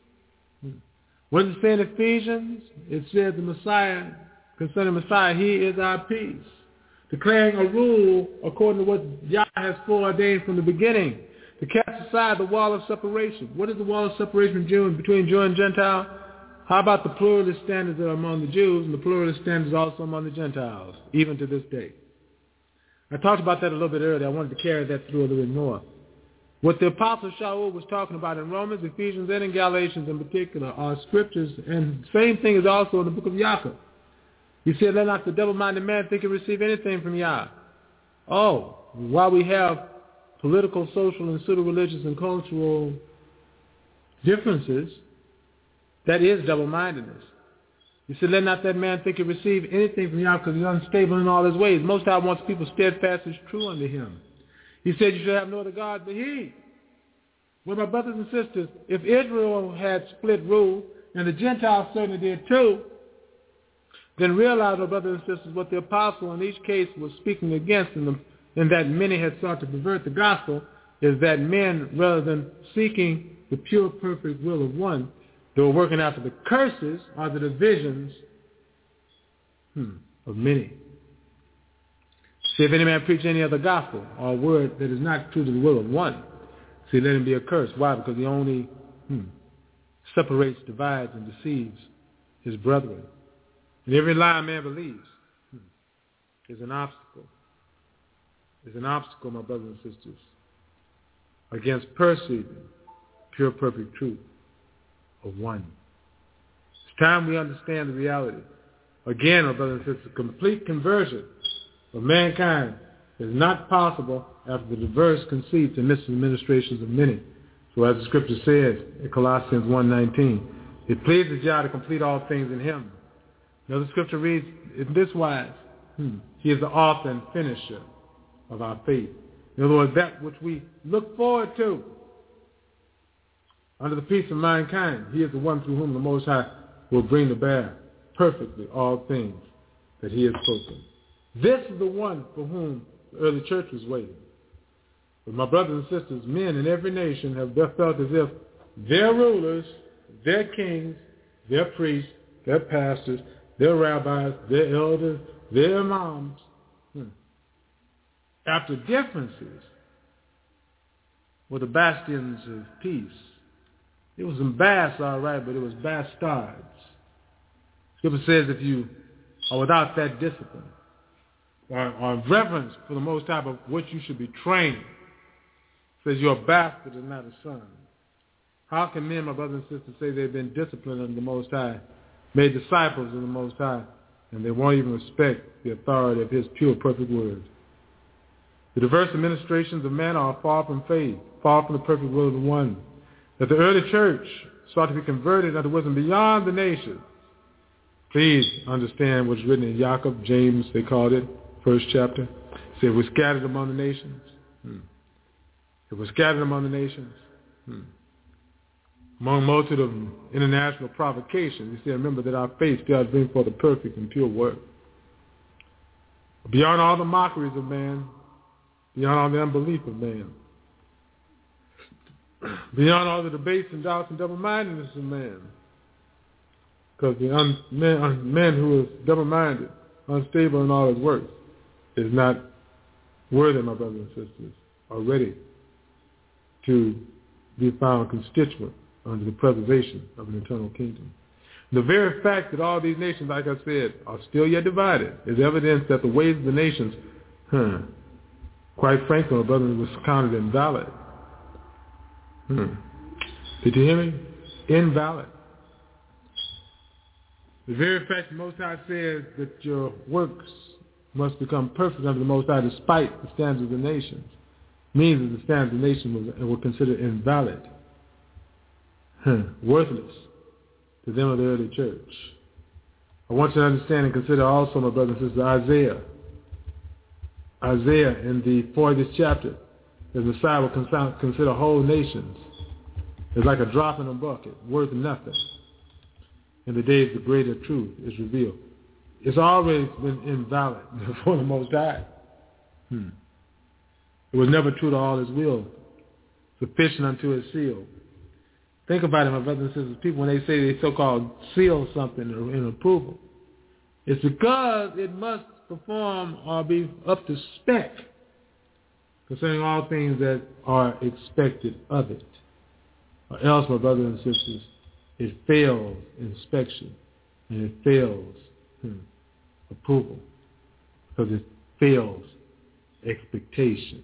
What does it say in Ephesians? It says the Messiah, concerning Messiah, he is our peace. Declaring a rule according to what Yah has foreordained from the beginning, to cast aside the wall of separation. What is the wall of separation between Jew and Gentile? How about the pluralist standards that are among the Jews and the pluralist standards also among the Gentiles, even to this day? I talked about that a little bit earlier. I wanted to carry that through a little bit more. What the Apostle Shaul was talking about in Romans, Ephesians, and in Galatians in particular are scriptures, and the same thing is also in the book of Yaakov. He said, let not the double-minded man think he receive anything from Yah. Oh, while we have political, social, and pseudo-religious and cultural differences, that is double-mindedness. He said, let not that man think he receive anything from Yah because he's unstable in all his ways. Most High wants people steadfast and true unto him. He said, you should have no other God but he. Well, my brothers and sisters, if Israel had split rule, and the Gentiles certainly did too, then realize, my brothers and sisters, what the apostle in each case was speaking against, in, the, in that many had sought to pervert the gospel, is that men, rather than seeking the pure, perfect will of one, they were working after the curses or the divisions hmm, of many. See, if any man preach any other gospel or a word that is not true to the will of one, see, let him be accursed. Why? Because he only hmm, separates, divides, and deceives his brethren. And every lie a man believes hmm, is an obstacle. Is an obstacle, my brothers and sisters, against perceiving pure, perfect truth of one. It's time we understand the reality. Again, my brothers and sisters, complete conversion of mankind is not possible after the diverse conceits and misadministrations of many. So as the scripture says in Colossians one nineteen, it pleases Yah to complete all things in him. Now the scripture reads in this wise, hmm, he is the author and finisher of our faith. In other words, that which we look forward to under the peace of mankind, he is the one through whom the Most High will bring to bear perfectly all things that he has spoken. This is the one for whom the early church was waiting. But my brothers and sisters, men in every nation have felt as if their rulers, their kings, their priests, their pastors, their rabbis, their elders, their imams, hmm, after differences, were the bastions of peace. It was some bass, all right, but it was bastards. Scripture says if you are without that discipline, or, or reverence for the Most High of which you should be trained, it says you're a bastard and not a son. How can men, my brothers and sisters, say they've been disciplined under the Most High, made disciples of the Most High, and they won't even respect the authority of his pure, perfect word? The diverse administrations of man are far from faith, far from the perfect will of the one. That the early church sought to be converted unto wisdom beyond the nations. Please understand what's written in Yaakov, James, they called it, first chapter. It said, we're scattered among the nations. Hmm. It was scattered among the nations. Hmm. Among multitude of international provocations. You see, remember that our faith still has been for the perfect and pure work. Beyond all the mockeries of man, beyond all the unbelief of man, beyond all the debates and doubts and double-mindedness of man, Because the un, man, un, man who is double-minded, unstable in all his works, is not worthy, my brothers and sisters, or ready to be found constituent under the preservation of an eternal kingdom. The very fact that all these nations, like I said, are still yet divided is evidence that the ways of the nations, huh, quite frankly, my brothers, was counted invalid. Hmm. Did you hear me? Invalid. The very fact the Most High says that your works must become perfect under the Most High despite the standards of the nations means that the standards of the nation were, were considered invalid, huh, worthless to them of the early church. I want you to understand and consider also, my brothers and sisters, Isaiah. Isaiah in the fortieth chapter, the Messiah will consider whole nations as like a drop in a bucket, worth nothing. In the days the greater truth is revealed. It's always been invalid before the Most High. Hmm. It was never true to all his will, sufficient unto his seal. Think about it, my brothers and sisters. People, when they say they so-called seal something in approval, it's because it must perform or be up to spec concerning all things that are expected of it. Or else, my brothers and sisters, it fails inspection and it fails hmm, approval because it fails expectation.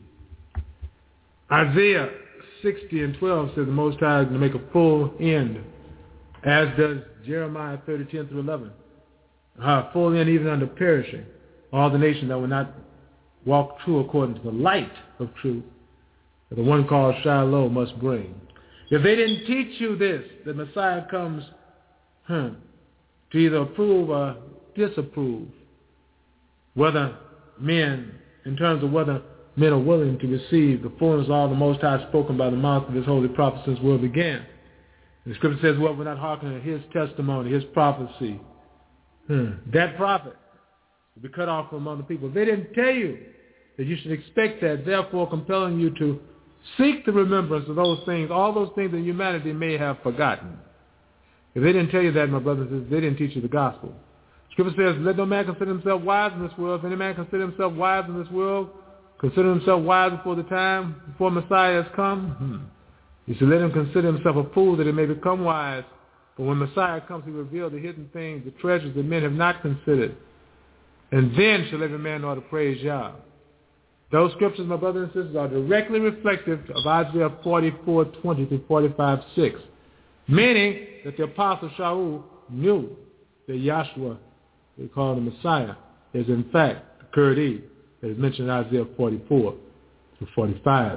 Isaiah sixty and twelve says the Most High is going to make a full end, as does Jeremiah thirty, ten through eleven. Uh, full end even under perishing. All the nations that will not walk true according to the light of truth that the one called Shiloh must bring. If they didn't teach you this, the Messiah comes huh, to either approve or disapprove, whether men, in terms of whether men are willing to receive the fullness of all the Most High spoken by the mouth of his holy prophet since the world began. The scripture says, well, we're not hearkening to his testimony, his prophecy. Hmm. That prophet will be cut off from among the people. They didn't tell you that you should expect that, therefore compelling you to seek the remembrance of those things, all those things that humanity may have forgotten. If they didn't tell you that, my brothers and sisters, they didn't teach you the gospel. Scripture says, let no man consider himself wise in this world. If any man consider himself wise in this world, consider himself wise before the time, before Messiah has come. Hmm. You should let him consider himself a fool that he may become wise. But when Messiah comes, he will reveal the hidden things, the treasures that men have not considered. And then shall every man know how to praise Yah. Those scriptures, my brothers and sisters, are directly reflective of Isaiah forty-four, twenty through forty-five, six. Meaning that the apostle Shaul knew that Yahshua, they call the Messiah, is in fact the Kurdi that is mentioned in Isaiah forty-four to forty-five.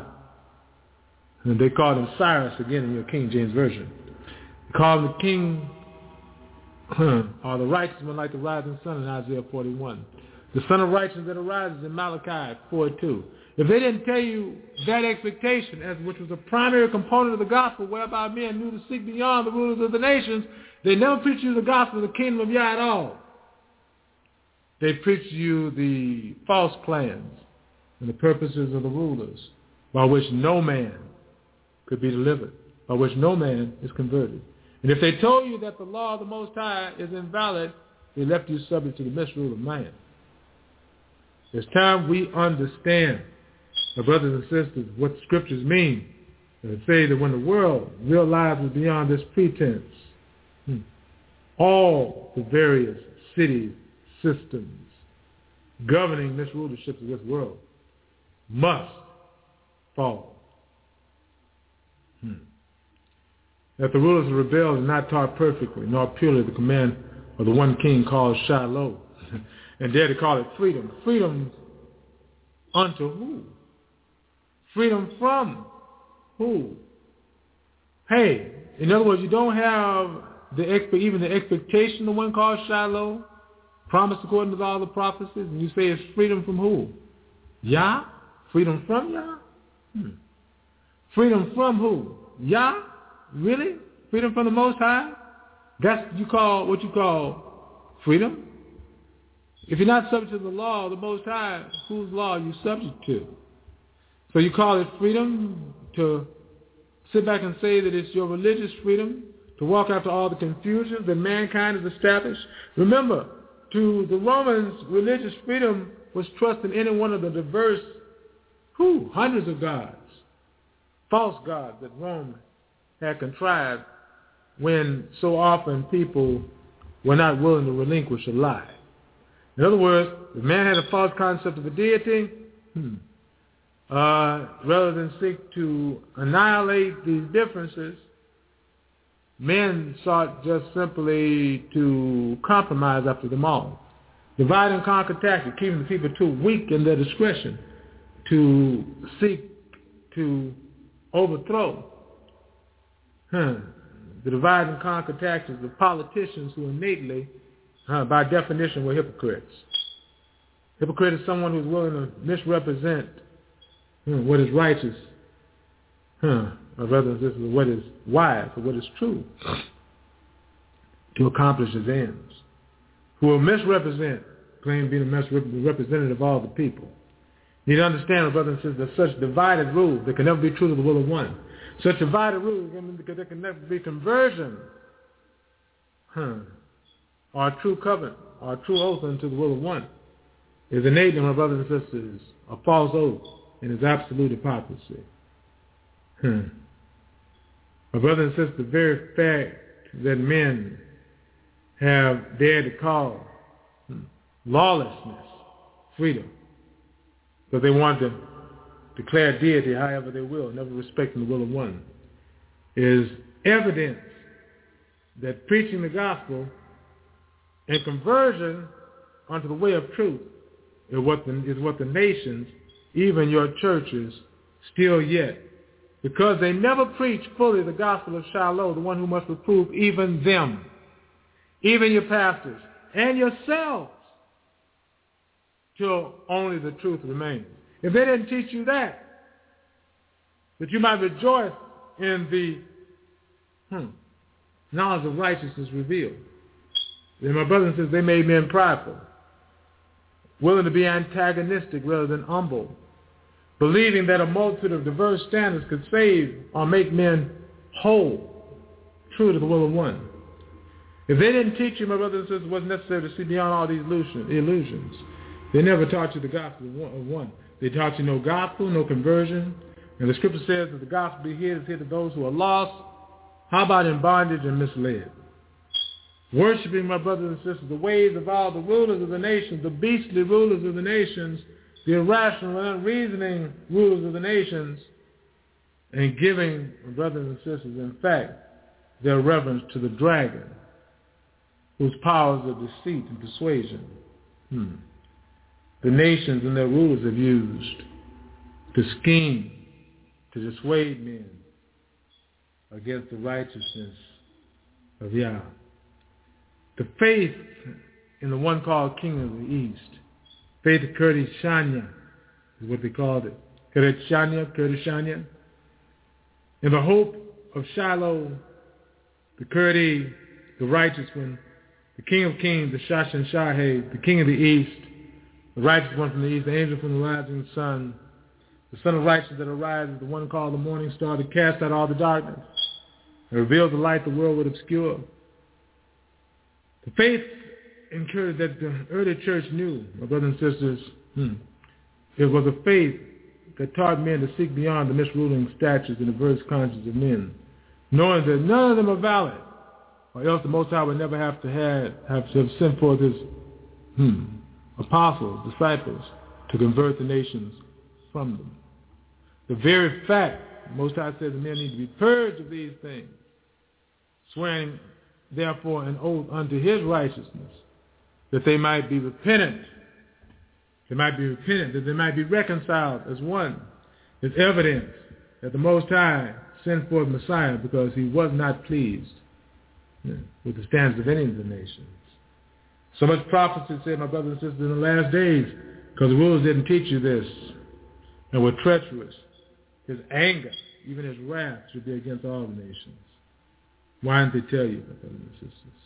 And they called him Cyrus again in your King James Version. They called him the king, or the righteous one like the rising sun in Isaiah forty-one. The son of righteousness that arises in Malachi four two. If they didn't tell you that expectation, as which was a primary component of the gospel, whereby men knew to seek beyond the rulers of the nations, they never preached you the gospel of the kingdom of Yah at all. They preached you the false plans and the purposes of the rulers, by which no man could be delivered, by which no man is converted. And if they told you that the law of the Most High is invalid, they left you subject to the misrule of man. It's time we understand, my brothers and sisters, what the scriptures mean. And say that when the world realizes beyond this pretense, hmm, all the various cities, systems governing misrulerships of this world must fall. Hmm. That the rulers of rebels are not taught perfectly, nor purely the command of the one king called Shiloh. And dare to call it freedom. Freedom unto who? Freedom from who? Hey, in other words, you don't have the expe- even the expectation of the one called Shiloh, promised according to all the prophecies, and you say it's freedom from who? Yah? Freedom from Yah? Hmm. Freedom from who? Yah? Really? Freedom from the Most High? That's you call what you call freedom? If you're not subject to the law of the Most High, whose law are you subject to? So you call it freedom to sit back and say that it's your religious freedom to walk after all the confusions that mankind has established. Remember, to the Romans, religious freedom was trust in any one of the diverse, whew, hundreds of gods, false gods that Rome had contrived when so often people were not willing to relinquish a lie. In other words, if man had a false concept of a deity, hmm, uh, rather than seek to annihilate these differences, men sought just simply to compromise after them all. Divide and conquer tactic, keeping the people too weak in their discretion to seek to overthrow. Huh. The divide and conquer tactics of politicians who innately, uh, by definition, were hypocrites. Hypocrite is someone who is willing to misrepresent uh, what is righteous, uh, or rather, this is what is wise or what is true, to accomplish his ends. Who will misrepresent, claim being a representative of all the people. You need to understand, brothers and sisters, that such divided rule, there can never be true to the will of one. Such divided rule, there can never be conversion, huh, or a true covenant, or a true oath unto the will of one. Is innate in my brothers and sisters a false oath and is absolute hypocrisy. Hmm. My brothers and sisters, the very fact that men have dared to call hmm, lawlessness freedom, because they want to declare deity however they will, never respecting the will of one, is evidence that preaching the gospel and conversion unto the way of truth is what the, is what the nations, even your churches, still yet, because they never preach fully the gospel of Shiloh, the one who must reprove even them, even your pastors, and yourselves, till only the truth remains. If they didn't teach you that, that you might rejoice in the hmm, knowledge of righteousness revealed, then my brothers and sisters, they made men prideful, willing to be antagonistic rather than humble, believing that a multitude of diverse standards could save or make men whole, true to the will of one. If they didn't teach you, my brothers and sisters, it wasn't necessary to see beyond all these illusions. They never taught you the gospel of one. They taught you no gospel, no conversion. And the scripture says that the gospel be hid is hid to those who are lost. How about in bondage and misled? Worshipping, my brothers and sisters, the ways of all the rulers of the nations, the beastly rulers of the nations, the irrational and unreasoning rulers of the nations, and giving, my brothers and sisters, in fact, their reverence to the dragon, whose powers of deceit and persuasion hmm, the nations and their rulers have used to scheme, to dissuade men against the righteousness of Yah. The faith in the one called King of the East, faith of Kurdish Shanya is what they called it. Kurdish Shanya, Kurdish Shanya. In the hope of Shiloh, the Kurdi, the righteous one, the King of Kings, the Shashan Shahid, the King of the East, the righteous one from the East, the angel from the rising sun, the Son of Righteousness that arises, the one called the morning star, to cast out all the darkness and reveal the light the world would obscure. The faith in Kurd that the early church knew, my brothers and sisters, hmm, it was a faith that taught men to seek beyond the misruling statutes and diverse conscience of men, knowing that none of them are valid, or else the Most High would never have to have, have to have sent forth his hmm, apostles, disciples, to convert the nations from them. The very fact, the Most High says the men need to be purged of these things, swearing therefore an oath unto his righteousness, that they might be repentant, they might be repentant, that they might be reconciled as one, is evidence that the Most High sent forth Messiah because he was not pleased with the standards of any of the nations. So much prophecy said, my brothers and sisters, in the last days, because the rulers didn't teach you this and were treacherous, his anger, even his wrath, should be against all the nations. Why didn't they tell you, my brothers and sisters?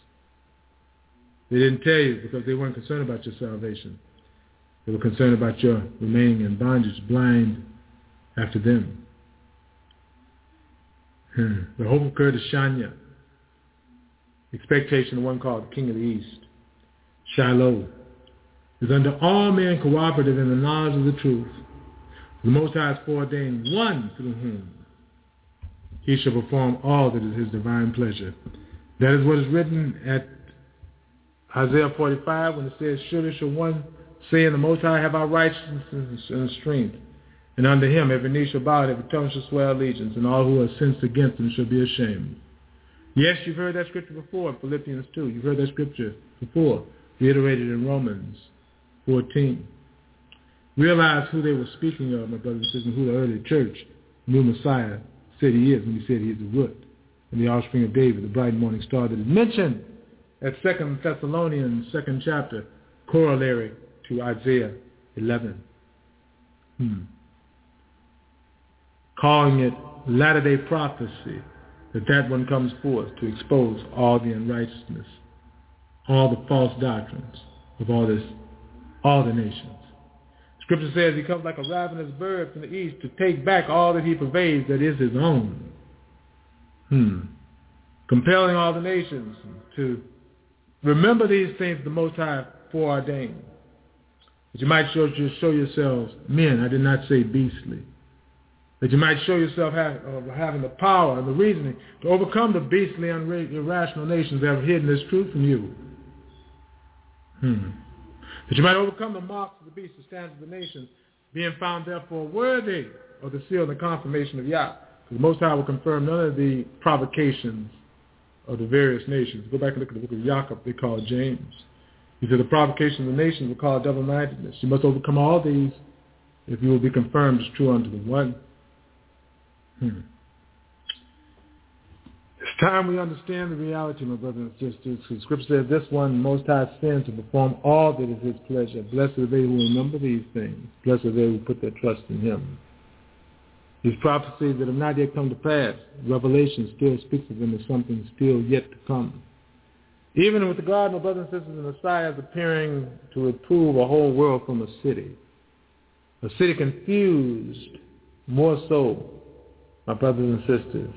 They didn't tell you because they weren't concerned about your salvation. They were concerned about your remaining in bondage, blind after them. Hmm. The hope of Kurdish Shanya, Expectation of one called the King of the East, Shiloh, is under all men cooperative in the knowledge of the truth. The Most High has foreordained one through whom he shall perform all that is his divine pleasure. That is what is written at Isaiah forty-five when it says, surely shall one say in the Most High, have our righteousness and strength. And under him every knee shall bow, and every tongue shall swear allegiance, and all who are incensed against him shall be ashamed. Yes, you've heard that scripture before in Philippians two. You've heard that scripture before, reiterated in Romans fourteen. Realize who they were speaking of, my brothers and sisters, who the early church knew Messiah said he is when he said he is the root and the offspring of David, the bright morning star that is mentioned at Second Thessalonians, second chapter, corollary to Isaiah eleven. Hmm. Calling it latter-day prophecy, that that one comes forth to expose all the unrighteousness, all the false doctrines of all this, all the nations. Scripture says he comes like a ravenous bird from the east to take back all that he pervades that is his own. Hmm. Compelling all the nations to remember these things the Most High foreordained. That you might show, show yourselves men, I did not say beastly. That you might show yourself have, uh, having the power and the reasoning to overcome the beastly, unra- irrational nations that have hidden this truth from you. Hmm. That you might overcome the marks of the beast that stands for the nations, being found therefore worthy of the seal and the confirmation of Yah. The Most High will confirm none of the provocations of the various nations. Go back and look at the book of Jacob, they call it James. He said the provocation of the nations will call it double-mindedness. You must overcome all these if you will be confirmed as true unto the one. Hmm. It's time we understand the reality, my brothers and sisters. The scripture says this one Most High sends to perform all that is his pleasure. Blessed are they who remember these things. Blessed are they who put their trust in him. These prophecies that have not yet come to pass, Revelation still speaks of them as something still yet to come. Even with regard, my brothers and sisters, the Messiah is appearing to reprove a whole world from a city. A city confused, more so, my brothers and sisters,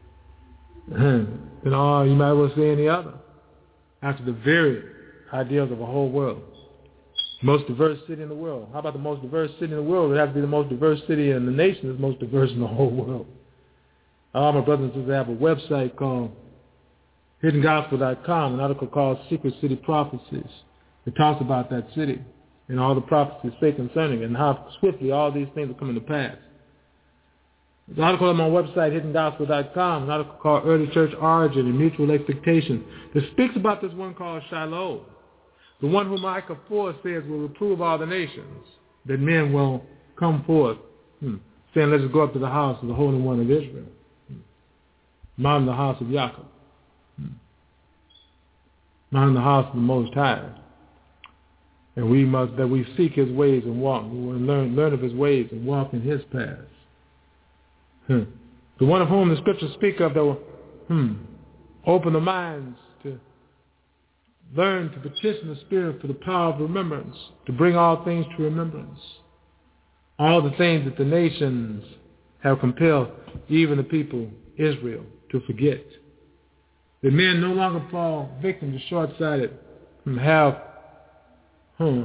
than all you might well say any other. After the very ideals of a whole world. Most diverse city in the world. How about the most diverse city in the world? It would have to be the most diverse city in the nation that's most diverse in the whole world. All my brothers and sisters have a website called hidden gospel dot com, an article called Secret City Prophecies. It talks about that city and all the prophecies say concerning it and how swiftly all these things are coming to pass. There's an article on my website, hidden gospel dot com, an article called Early Church Origin and Mutual Expectation, that speaks about this one called Shiloh, the one whom Micah four says will reprove all the nations, that men will come forth, hmm, saying, let's go up to the house of the Holy One of Israel, hmm, mount the house of Jacob, hmm, mount the house of the Most High. And we must, that we seek his ways and walk, and learn, learn of his ways and walk in his paths. Hmm. The one of whom the scriptures speak of that will hmm, open the minds to learn to petition the Spirit for the power of remembrance, to bring all things to remembrance. All the things that the nations have compelled even the people, Israel, to forget. That men no longer fall victim to short-sighted, have hmm,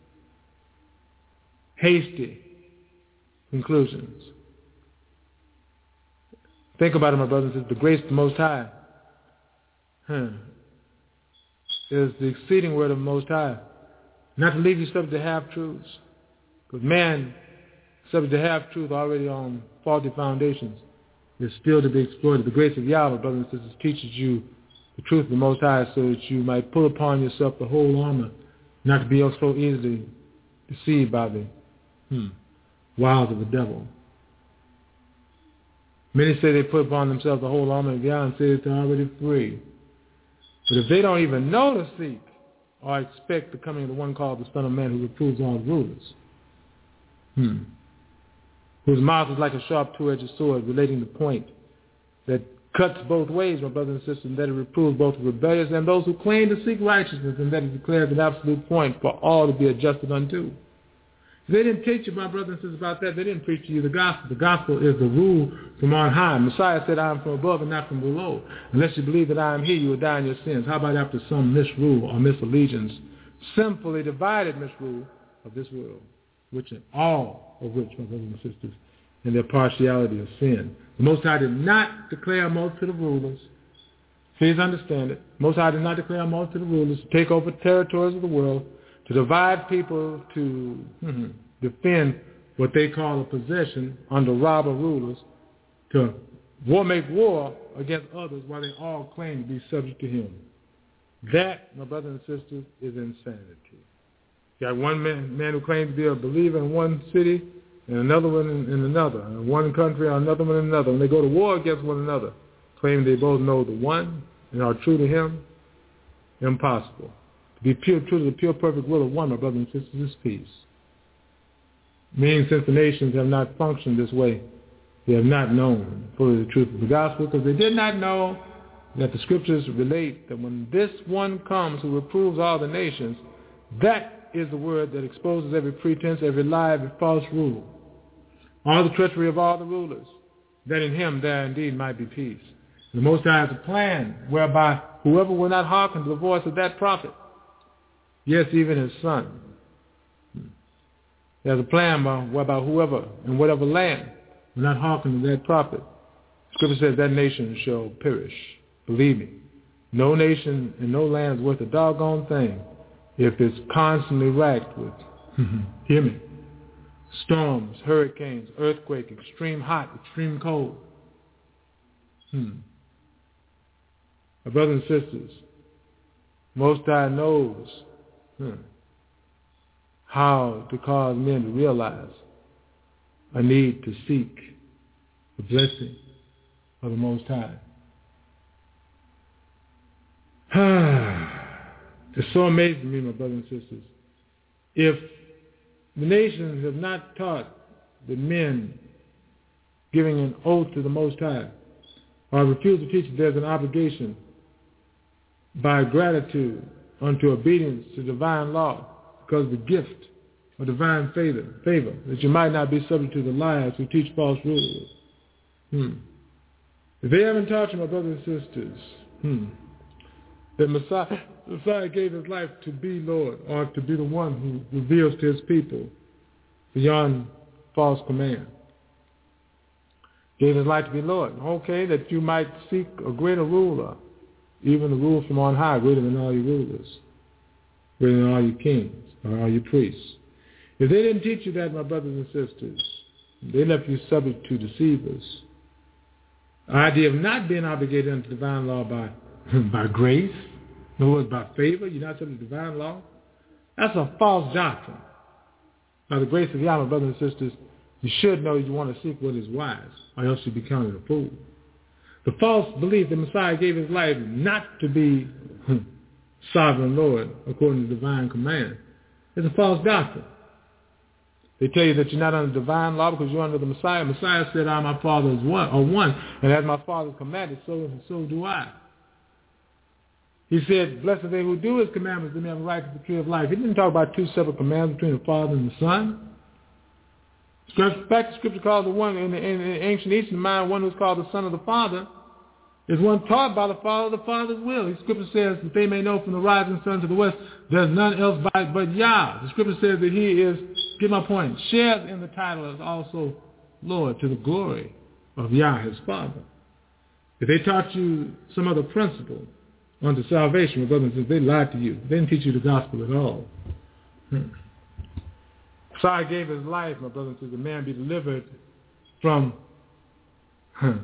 hasty conclusions. Think about it, my brothers and sisters. The grace of the Most High huh, is the exceeding word of the Most High. Not to leave you subject to half-truths. Because man, subject to half-truth already on faulty foundations, is still to be exploited. The grace of Yahweh, brothers and sisters, teaches you the truth of the Most High so that you might pull upon yourself the whole armor, not to be so easily deceived by the hmm, wiles of the devil. Many say they put upon themselves the whole armor of Yah and say that they're already free. But if they don't even know to seek or expect the coming of the one called the Son of Man who reproves all the rulers, hmm, whose mouth is like a sharp two-edged sword relating the point that cuts both ways, my brothers and sisters, and that it reproves both the rebellious and those who claim to seek righteousness, and that it declares an absolute point for all to be adjusted unto. They didn't teach you, my brothers and sisters, about that. They didn't preach to you the gospel. The gospel is the rule from on high. Messiah said, I am from above and not from below. Unless you believe that I am he, you will die in your sins. How about after some misrule or misallegiance, sinfully divided misrule of this world, which in all of which, my brothers and sisters, in their partiality of sin. The Most High did not declare a multitude of rulers. Please understand it. The Most High did not declare a multitude of rulers to take over territories of the world, to divide people, to mm-hmm, defend what they call a possession under robber rulers, to war, make war against others while they all claim to be subject to him. That, my brothers and sisters, is insanity. You got one man, man who claims to be a believer in one city and another one in, in another, and one country and another one in another. When they go to war against one another, claiming they both know the one and are true to him, impossible. To be pure, true to the pure, perfect will of one, my brothers and sisters, is peace. Meaning, since the nations have not functioned this way, they have not known fully the truth of the gospel, because they did not know that the scriptures relate that when this one comes who reproves all the nations, that is the word that exposes every pretense, every lie, every false rule, all the treachery of all the rulers, that in him there indeed might be peace. The Most High has a plan whereby whoever will not hearken to the voice of that prophet, yes, even his son, there's a plan whereby whoever in whatever land will not hearken to that prophet, Scripture says that nation shall perish. Believe me, no nation and no land is worth a doggone thing if it's constantly racked with, hear me, storms, hurricanes, earthquake, extreme hot, extreme cold. Hmm. My brothers and sisters, Most High knows hmm, how to cause men to realize a need to seek the blessing of the Most High. It's so amazing to me, my brothers and sisters. If the nations have not taught the men giving an oath to the Most High, or refuse to teach that there's an obligation by gratitude unto obedience to divine law, because of the gift of divine favor, favor, that you might not be subject to the liars who teach false rules. Hmm. If they haven't taught you, my brothers and sisters, hmm, that Messiah, Messiah gave his life to be Lord, or to be the one who reveals to his people beyond false command. Gave his life to be Lord. Okay, that you might seek a greater ruler, even the rule from on high, greater than all your rulers, greater than all your kings, or all your priests. If they didn't teach you that, my brothers and sisters, they left you subject to deceivers. The idea of not being obligated under divine law by, by grace, in other words, by favor, you're not subject to divine law, that's a false doctrine. By the grace of Yahweh, my brothers and sisters, you should know you want to seek what is wise, or else you be counted a fool. The false belief that Messiah gave his life not to be sovereign Lord according to divine command is a false doctrine. They tell you that you're not under divine law because you're under the Messiah. Messiah said, I, my Father is one, or one, and as my Father commanded, so so do I. He said, blessed are they who do his commandments, they may have a right to the tree of life. He didn't talk about two separate commandments between the Father and the Son. In fact, the Scripture calls the one in the, in the ancient Eastern mind, one who's called the Son of the Father, is one taught by the Father, the Father's will. The Scripture says that they may know from the rising sun to the west, there's none else by but Yah. The Scripture says that he is, get my point, shares in the title as also Lord to the glory of Yah, his Father. If they taught you some other principle unto salvation, my brothers and sisters, they lied to you. They didn't teach you the gospel at all. Hmm. Messiah gave his life, my brothers and sisters, the man be delivered from huh,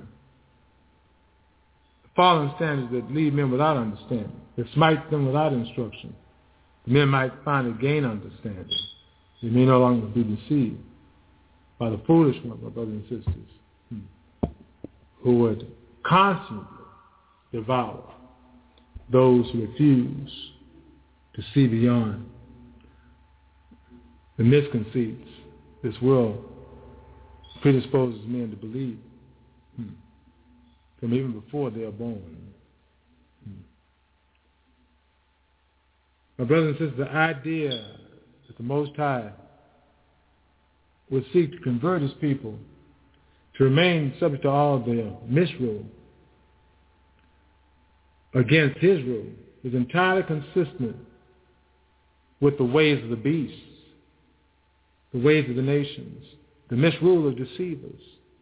fallen standards that lead men without understanding, that smite them without instruction. The men might finally gain understanding. They may no longer be deceived by the foolish ones, my brothers and sisters, hmm, who would constantly devour those who refuse to see beyond the misconceits this world predisposes men to believe hmm, from even before they are born. Hmm. My brothers and sisters, the idea that the Most High would seek to convert his people to remain subject to all their misrule against his rule is entirely consistent with the ways of the beasts, the ways of the nations, the misrule of deceivers,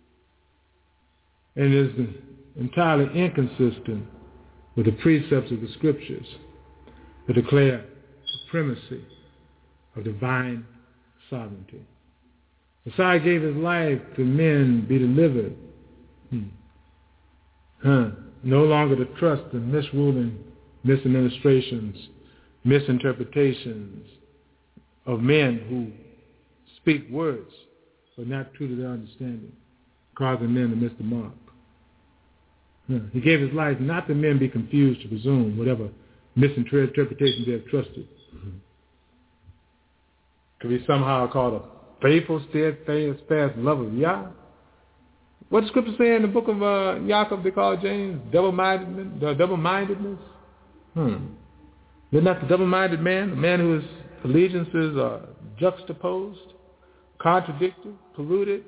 and is entirely inconsistent with the precepts of the scriptures that declare supremacy of divine sovereignty. Messiah gave his life to men be delivered. Hmm. Huh. No longer to trust in misruling, misadministrations, misinterpretations of men who speak words but not true to their understanding, causing men to miss the mark. Huh. He gave his life not that men be confused to presume whatever misinterpretations they have trusted. Mm-hmm. Could be somehow called a faithful, steadfast, fast love of Yah. What does Scripture say in the book of uh, Yaakov, they call James? Double-mindedness? Uh, double-mindedness? Hmm. Isn't that the double-minded man? The man whose allegiances are juxtaposed, contradicted, polluted,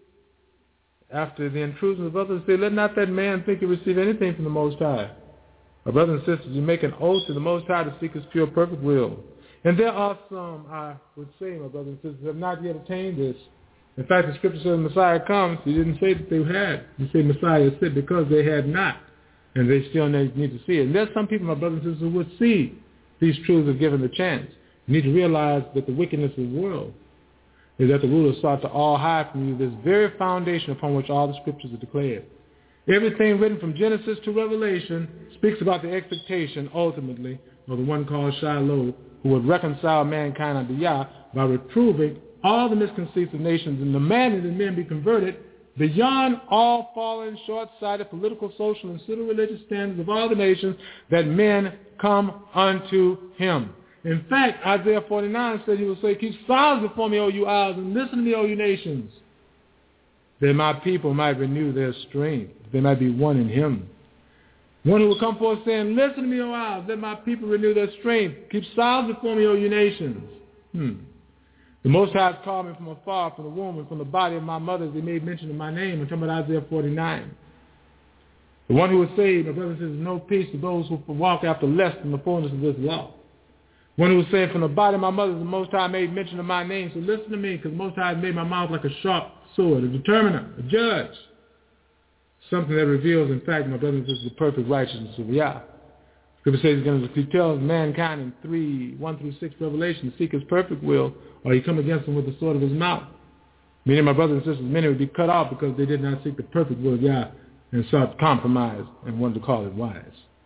after the intrusion of others. Say, let not that man think he receive anything from the Most High. My brothers and sisters, you make an oath to the Most High to seek his pure, perfect will. And there are some, I would say, my brothers and sisters, have not yet attained this. In fact, the scripture says Messiah comes. He didn't say that they had. He said Messiah said because they had not, and they still need to see it. And there's some people, my brothers and sisters, who would see these truths if given the chance. You need to realize that the wickedness of the world is that the rulers sought to all hide from you this very foundation upon which all the scriptures are declared. Everything written from Genesis to Revelation speaks about the expectation, ultimately, of the one called Shiloh, who would reconcile mankind unto Yah by reproving all the misconceits of nations and demanding that men be converted beyond all fallen, short-sighted political, social, and civil religious standards of all the nations, that men come unto him. In fact, Isaiah forty-nine said he will say, keep silence before me, O you isles, and listen to me, O you nations, that my people might renew their strength, they might be one in him. One who will come forth saying, listen to me, O isles, let my people renew their strength. Keep silence before me, O you nations. Hmm. The Most High has called me from afar, from the womb, and from the body of my mother, as they made mention of my name. I'm talking about Isaiah forty-nine. The one who was saved, my brother says, no peace to those who walk after less than the fullness of this law. One who was saying, from the body of my mother, the Most High made mention of my name. So listen to me, because the Most High made my mouth like a sharp sword, a determiner, a judge. Something that reveals, in fact, my brothers and sisters, the perfect righteousness of Yah. Scripture says he's going to, he tells mankind in three, one through six Revelation, seek his perfect will, or he come against them with the sword of his mouth. Meaning, my brothers and sisters, many would be cut off because they did not seek the perfect will of Yah and sought compromise and wanted to call it wise.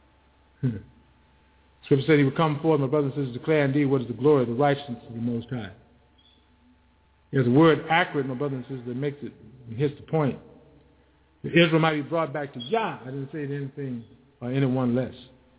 Scripture said he would come forth, my brothers and sisters, declare indeed what is the glory of the righteousness of the Most High. There's a word accurate, my brothers and sisters, that makes it, and hits the point. Israel might be brought back to Yah. I didn't say anything or anyone less.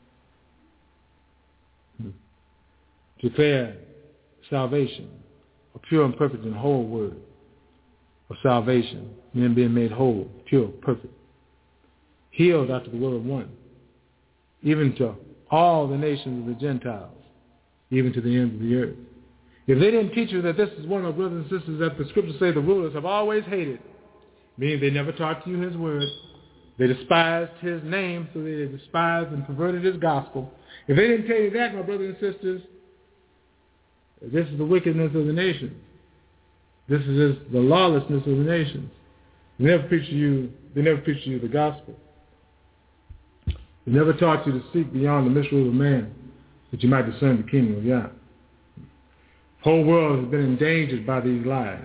Hmm. Declare salvation, a pure and perfect and whole word of salvation, men being made whole, pure, perfect, healed after the will of one, even to all the nations of the Gentiles, even to the ends of the earth. If they didn't teach you that this is one of my brothers and sisters that the scriptures say the rulers have always hated, meaning they never taught you his word, they despised his name, so they despised and perverted his gospel. If they didn't tell you that, my brothers and sisters, this is the wickedness of the nations. This is the lawlessness of the nations. They never preached to you, they never preached to you the gospel. They never taught you to seek beyond the misrule of man, that you might discern the kingdom of Yah. The whole world has been endangered by these lies.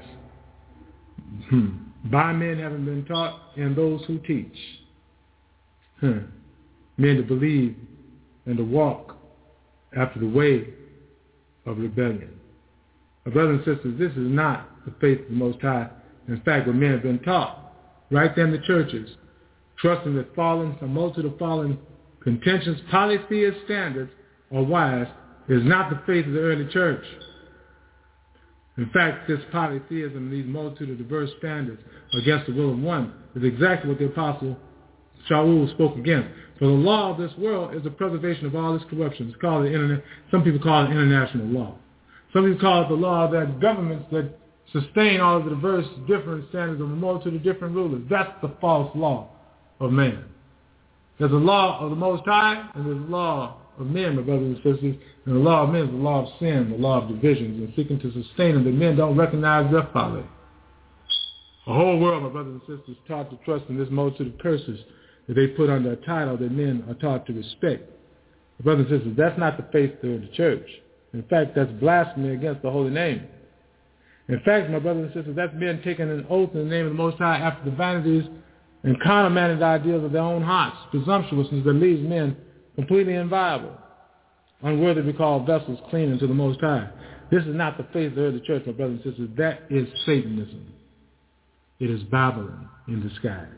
By men having been taught and those who teach. Huh. Men to believe and to walk after the way of rebellion. My brothers and sisters, this is not the faith of the Most High. In fact, what men have been taught, right there in the churches, trusting that fallen, a multitude of fallen, contentious, polytheist standards are wise, is not the faith of the early church. In fact, this polytheism and these multitude of diverse standards against the will of one is exactly what the apostle Shaul spoke against. For the law of this world is the preservation of all its corruption. It's called the internet. Some people call it international law. Some people call it the law that governments that sustain all of the diverse, different standards of a multitude of different rulers. That's the false law of man. There's a law of the Most High, and there's a law of men, my brothers and sisters. And the law of men is the law of sin, the law of divisions, and seeking to sustain them that men don't recognize their folly. The whole world, my brothers and sisters, taught to trust in this multitude of curses that they put under a title that men are taught to respect. My brothers and sisters, that's not the faith of the church. In fact, that's blasphemy against the holy name. In fact, my brothers and sisters, that's men taking an oath in the name of the Most High after the vanities and carnal-minded ideas of their own hearts, presumptuousness that leaves men completely inviolable, unworthy to be called vessels clean unto the Most High. This is not the faith of the church, my brothers and sisters. That is Satanism. It is Babylon in disguise.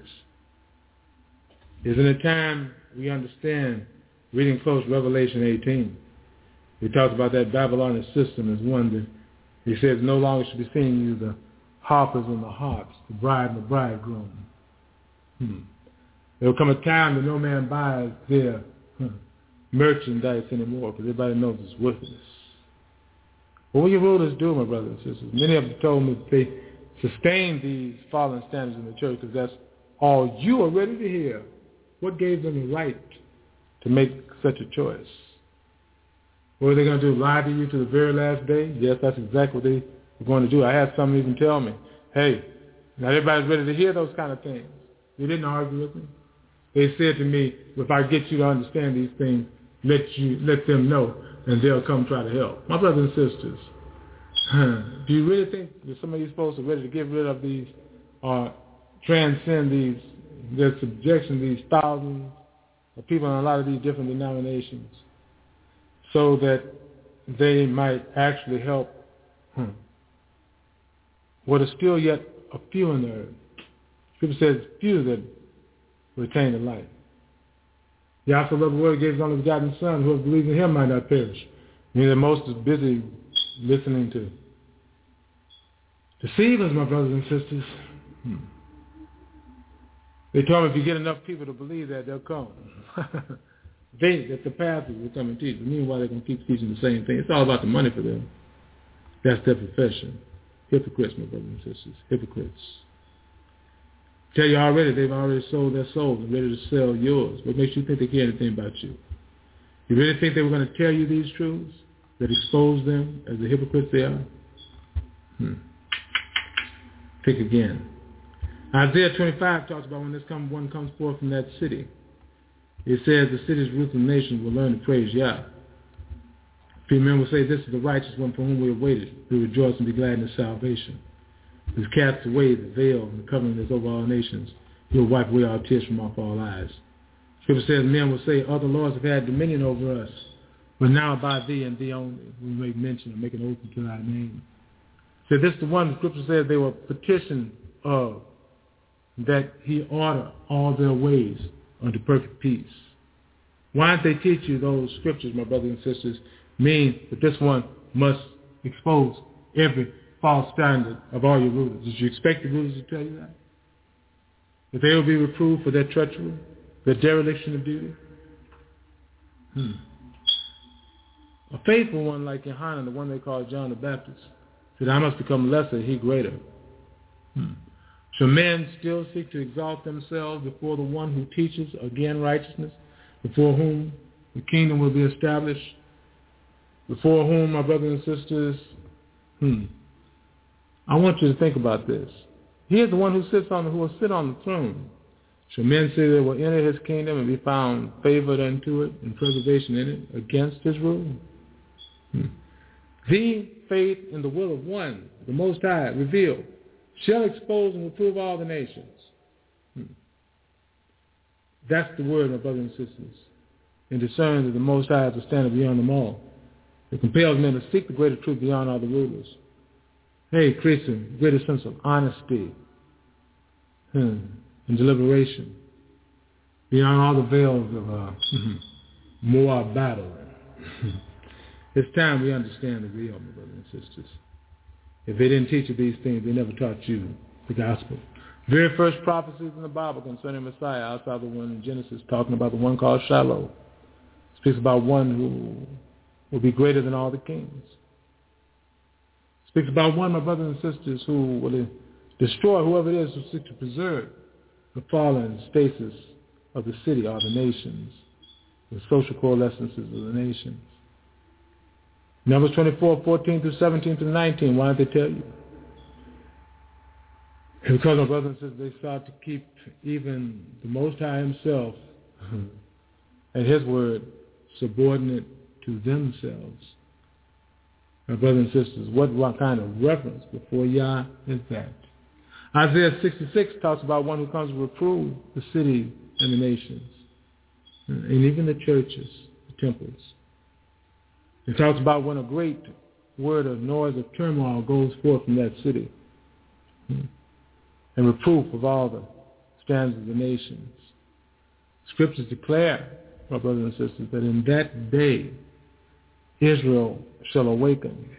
Isn't it time we understand, reading close Revelation eighteen, we talked about that Babylonian system as one that he says no longer should be seeing you the harpers and the harps, the bride and the bridegroom. Hmm. There will come a time that no man buys their hmm, merchandise anymore because everybody knows it's worthless. What will your rulers do, my brothers and sisters? Many of them told me that they sustain these fallen standards in the church because that's all you are ready to hear. What gave them the right to make such a choice? What are they going to do, lie to you to the very last day? Yes, that's exactly what they were going to do. I had some even tell me, hey, not everybody's ready to hear those kind of things. They didn't argue with me. They said to me, if I get you to understand these things, let you let them know, and they'll come try to help. My brothers and sisters, do you really think that some of these folks are ready to get rid of these, or transcend these, their subjection, these thousands of people in a lot of these different denominations, so that they might actually help hmm, what is still yet a few in the earth? Scripture says few that retain the life. Yahweh loved the world, gave his only begotten Son, whoever believes in him might not perish. Meaning that most is busy listening to deceivers, my brothers and sisters. Hmm. They told me if you get enough people to believe that, they'll come. They, that the pastors will come and teach. But meanwhile, they're going to keep teaching the same thing. It's all about the money for them. That's their profession. Hypocrites, my brothers and sisters. Hypocrites. Tell you already, they've already sold their souls and ready to sell yours. What makes you think they care anything about you? You really think they were going to tell you these truths that expose them as the hypocrites they are? Hmm. Think again. Isaiah twenty-five talks about when this come, one comes forth from that city. It says the city's ruthless nations will learn to praise Yah. Few men will say, this is the righteous one for whom we have waited. We rejoice and be glad in his salvation. He's cast away the veil and the covering that's over all nations. He'll wipe away all tears from off all eyes. Scripture says men will say, other lords have had dominion over us, but now by thee and thee only we make mention and make an oath to thy name. So this is the one the Scripture says they were petitioned of, that he order all their ways unto perfect peace. Why don't they teach you those scriptures, my brothers and sisters, mean that this one must expose every false standard of all your rulers? Did you expect the rulers to tell you that? That they will be reproved for their treachery, their dereliction of duty? Hmm. A faithful one like Yohanan, the one they call John the Baptist, said, I must become lesser, he greater. Hmm. Shall men still seek to exalt themselves before the one who teaches again righteousness, before whom the kingdom will be established, before whom, my brothers and sisters, hmm, I want you to think about this. He is the one who sits on the, who will sit on the throne. Shall men say they will enter his kingdom and be found favored unto it and preservation in it against his rule? Hmm. The faith in the will of one, the Most High, revealed, shall expose and reprove all the nations. Hmm. That's the word, my brothers and sisters. And discern that the Most High is a standard beyond them all. It compels men to seek the greater truth beyond all the rulers. Hey, increasing greater sense of honesty hmm, and deliberation beyond all the veils of uh, Moab battle. It's time we understand the real, my brothers and sisters. If they didn't teach you these things, they never taught you the gospel. Very first prophecies in the Bible concerning Messiah, outside the one in Genesis, talking about the one called Shiloh, speaks about one who will be greater than all the kings. Speaks about one, my brothers and sisters, who will destroy whoever it is who seeks to preserve the fallen stasis of the city or the nations, the social coalescences of the nations. Numbers twenty-four, fourteen through seventeen through nineteen, why did they tell you? Because my brothers and sisters, they sought to keep even the Most High himself and his word subordinate to themselves. My brothers and sisters, what, what kind of reverence before Yah is that? Isaiah sixty-six talks about one who comes to reprove the city and the nations, and even the churches, the temples. It talks about when a great word of noise of turmoil goes forth from that city, and reproof of all the stands of the nations. Scriptures declare, my brothers and sisters, that in that day Israel shall awaken.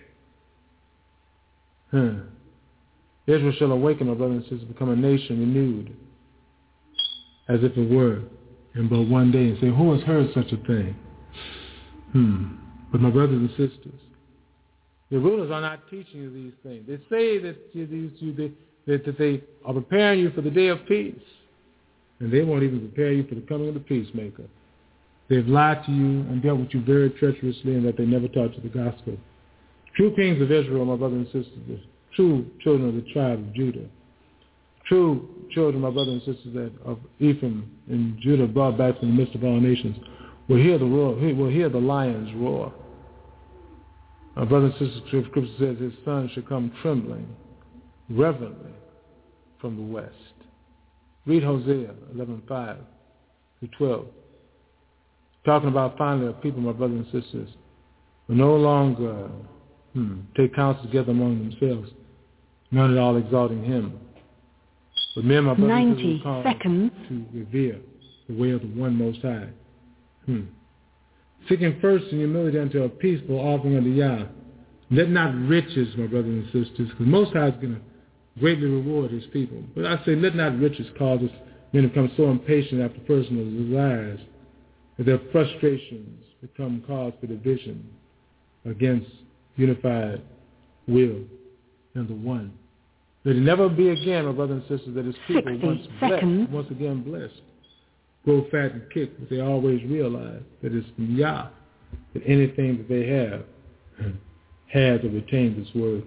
Huh. Israel shall awaken, my brothers and sisters, become a nation renewed, as if it were, in but one day, and say, who has heard such a thing? Hmm. But my brothers and sisters, the rulers are not teaching you these things. They say that, you, you, they, that, that they are preparing you for the day of peace, and they won't even prepare you for the coming of the peacemaker. They've lied to you and dealt with you very treacherously, and that they never taught you the gospel. True kings of Israel, my brothers and sisters, the true children of the tribe of Judah, true children, my brothers and sisters, that of Ephraim and Judah, brought back from the midst of all nations, will hear the roar, will hear the lions roar. My brothers and sisters, Scripture says his son shall come trembling, reverently, from the west. Read Hosea eleven, five through twelve. Talking about finally a people, my brothers and sisters, will no longer hmm, take counsel together among themselves, none at all exalting him. But men, my brothers and sisters, will call to revere the way of the one Most High. Hmm. Seeking first in humility unto a peaceful offering unto Yah. Let not riches, my brothers and sisters, because Most High is going to greatly reward his people. But I say, let not riches cause us men to become so impatient after personal desires that their frustrations become cause for division against unified will and the one. Let it never be again, my brothers and sisters, that his people once blessed, once again blessed, grow fat and kick, but they always realize that it's from Yah that anything that they have has or retains its worth.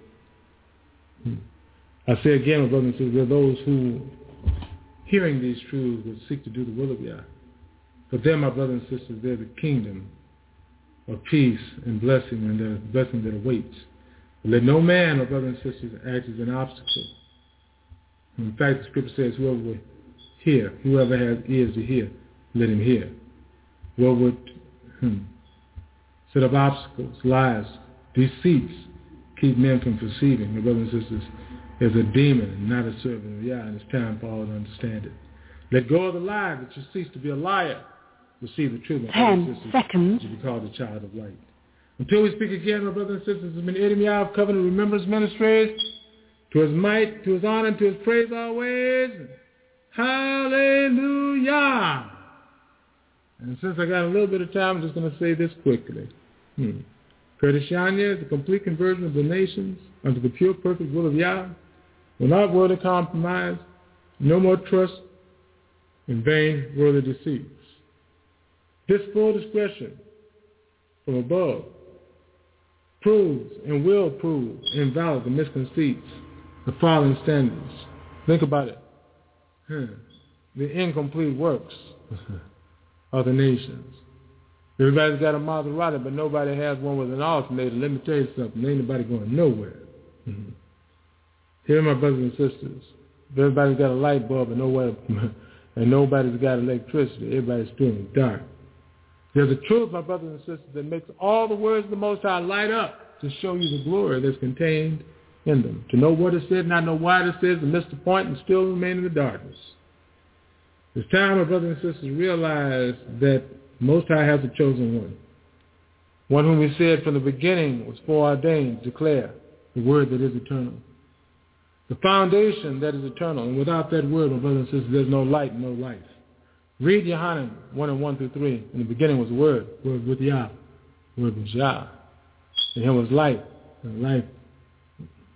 I say again, my brothers and sisters, there are those who, hearing these truths, will seek to do the will of Yah. But them, my brothers and sisters, they're the kingdom of peace and blessing, and the blessing that awaits. But let no man, my brothers and sisters, act as an obstacle. In fact, the Scripture says, whoever will hear, whoever has ears to hear, let him hear. What would hmm, set up obstacles, lies, deceits, keep men from perceiving, my brothers and sisters, as a demon and not a servant of Yah, and it's time for all to understand it. Let go of the lie that you cease to be a liar. Receive the truth, my brothers and sisters, seconds. to be called a child of light. Until we speak again, my brothers and sisters, it's been Edim Yah of Covenant Remembrance Ministries. To his might, to his honor, and to his praise always. Hallelujah. And since I got a little bit of time, I'm just going to say this quickly. Hmm. Perdishania is the complete conversion of the nations unto the pure, perfect will of Yah, without worldly compromise, no more trust in vain worldly deceits. This full discretion from above proves and will prove invalid the misconceits, the fallen standards. Think about it. Hmm. The incomplete works of the nations. Everybody's got a Maserati, but nobody has one with an alternator. Let me tell you something. Ain't nobody going nowhere. Mm-hmm. Here, my brothers and sisters, everybody's got a light bulb and nowhere, and nobody's got electricity. Everybody's still in the dark. There's a truth, my brothers and sisters, that makes all the words of the Most High light up to show you the glory that's contained in them. To know what it said, not know why it says, and miss the point, and still remain in the darkness. It's time, my brothers and sisters, realize that Most High has a chosen one. One whom we said from the beginning was foreordained to declare the word that is eternal. The foundation that is eternal. And without that word, my brothers and sisters, there's no light and no life. Read Yohanan one and one through three. In the beginning was the word. The word with Yah. The word was Yah. And him was light. And life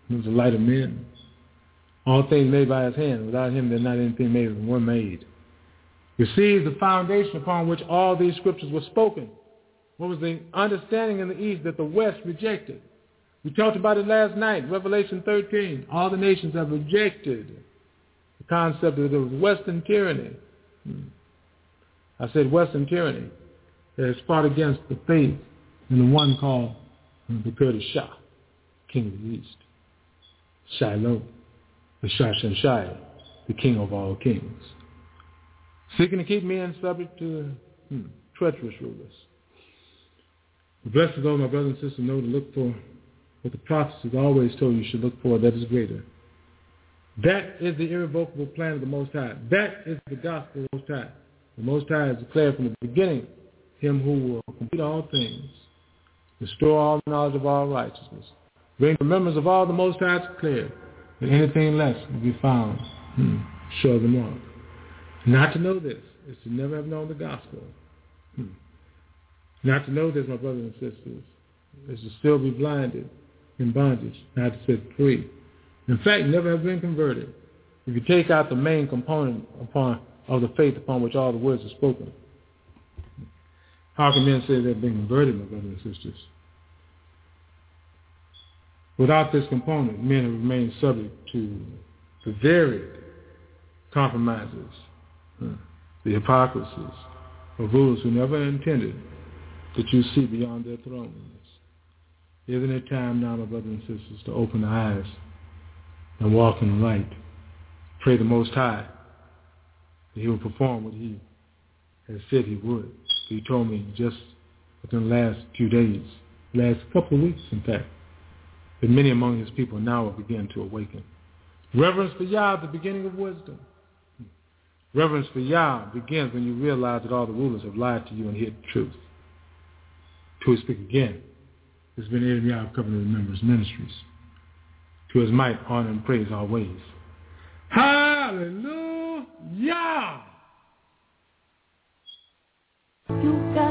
He was the light of men. All things made by his hand. Without him, there's not anything made that were made. Receive the foundation upon which all these scriptures were spoken. What was the understanding in the East that the West rejected? We talked about it last night, Revelation thirteen. All the nations have rejected the concept that there was Western tyranny. Hmm. I said Western tyranny that has fought against the faith in the one called the Kurdish Shah, king of the East. Shiloh, the Shah Shanshai, the king of all kings. Seeking to keep men subject to hmm, treacherous rulers. The blessed those, my brothers and sisters, know to look for what the prophets have always told you should look for, that is greater. That is the irrevocable plan of the Most High. That is the gospel of the Most High. The Most High has declared from the beginning him who will complete all things, restore all knowledge of all righteousness, bring the remembrance of all the Most High to clear, and anything less will be found hmm, short the mark. Not to know this is to never have known the gospel. Hmm. Not to know this, my brothers and sisters, is to still be blinded in bondage, not to set free. In fact, never have been converted. If you take out the main component upon of the faith upon which all the words are spoken, how can men say they've been converted, my brothers and sisters? Without this component, men have remained subject to the varied compromises, uh, the hypocrisies of rulers who never intended that you see beyond their thrones. Isn't it time now, my brothers and sisters, to open the eyes and walk in the light? Pray the Most High that he will perform what he has said he would. He told me just within the last few days, last couple of weeks, in fact, that many among his people now will begin to awaken. Reverence for Yah, the beginning of wisdom. Reverence for Yah begins when you realize that all the rulers have lied to you and hid the truth. To his speak again, it's been Adam Yah of Covenant Members Ministries. To his might, honor, and praise always. Hallelujah! You got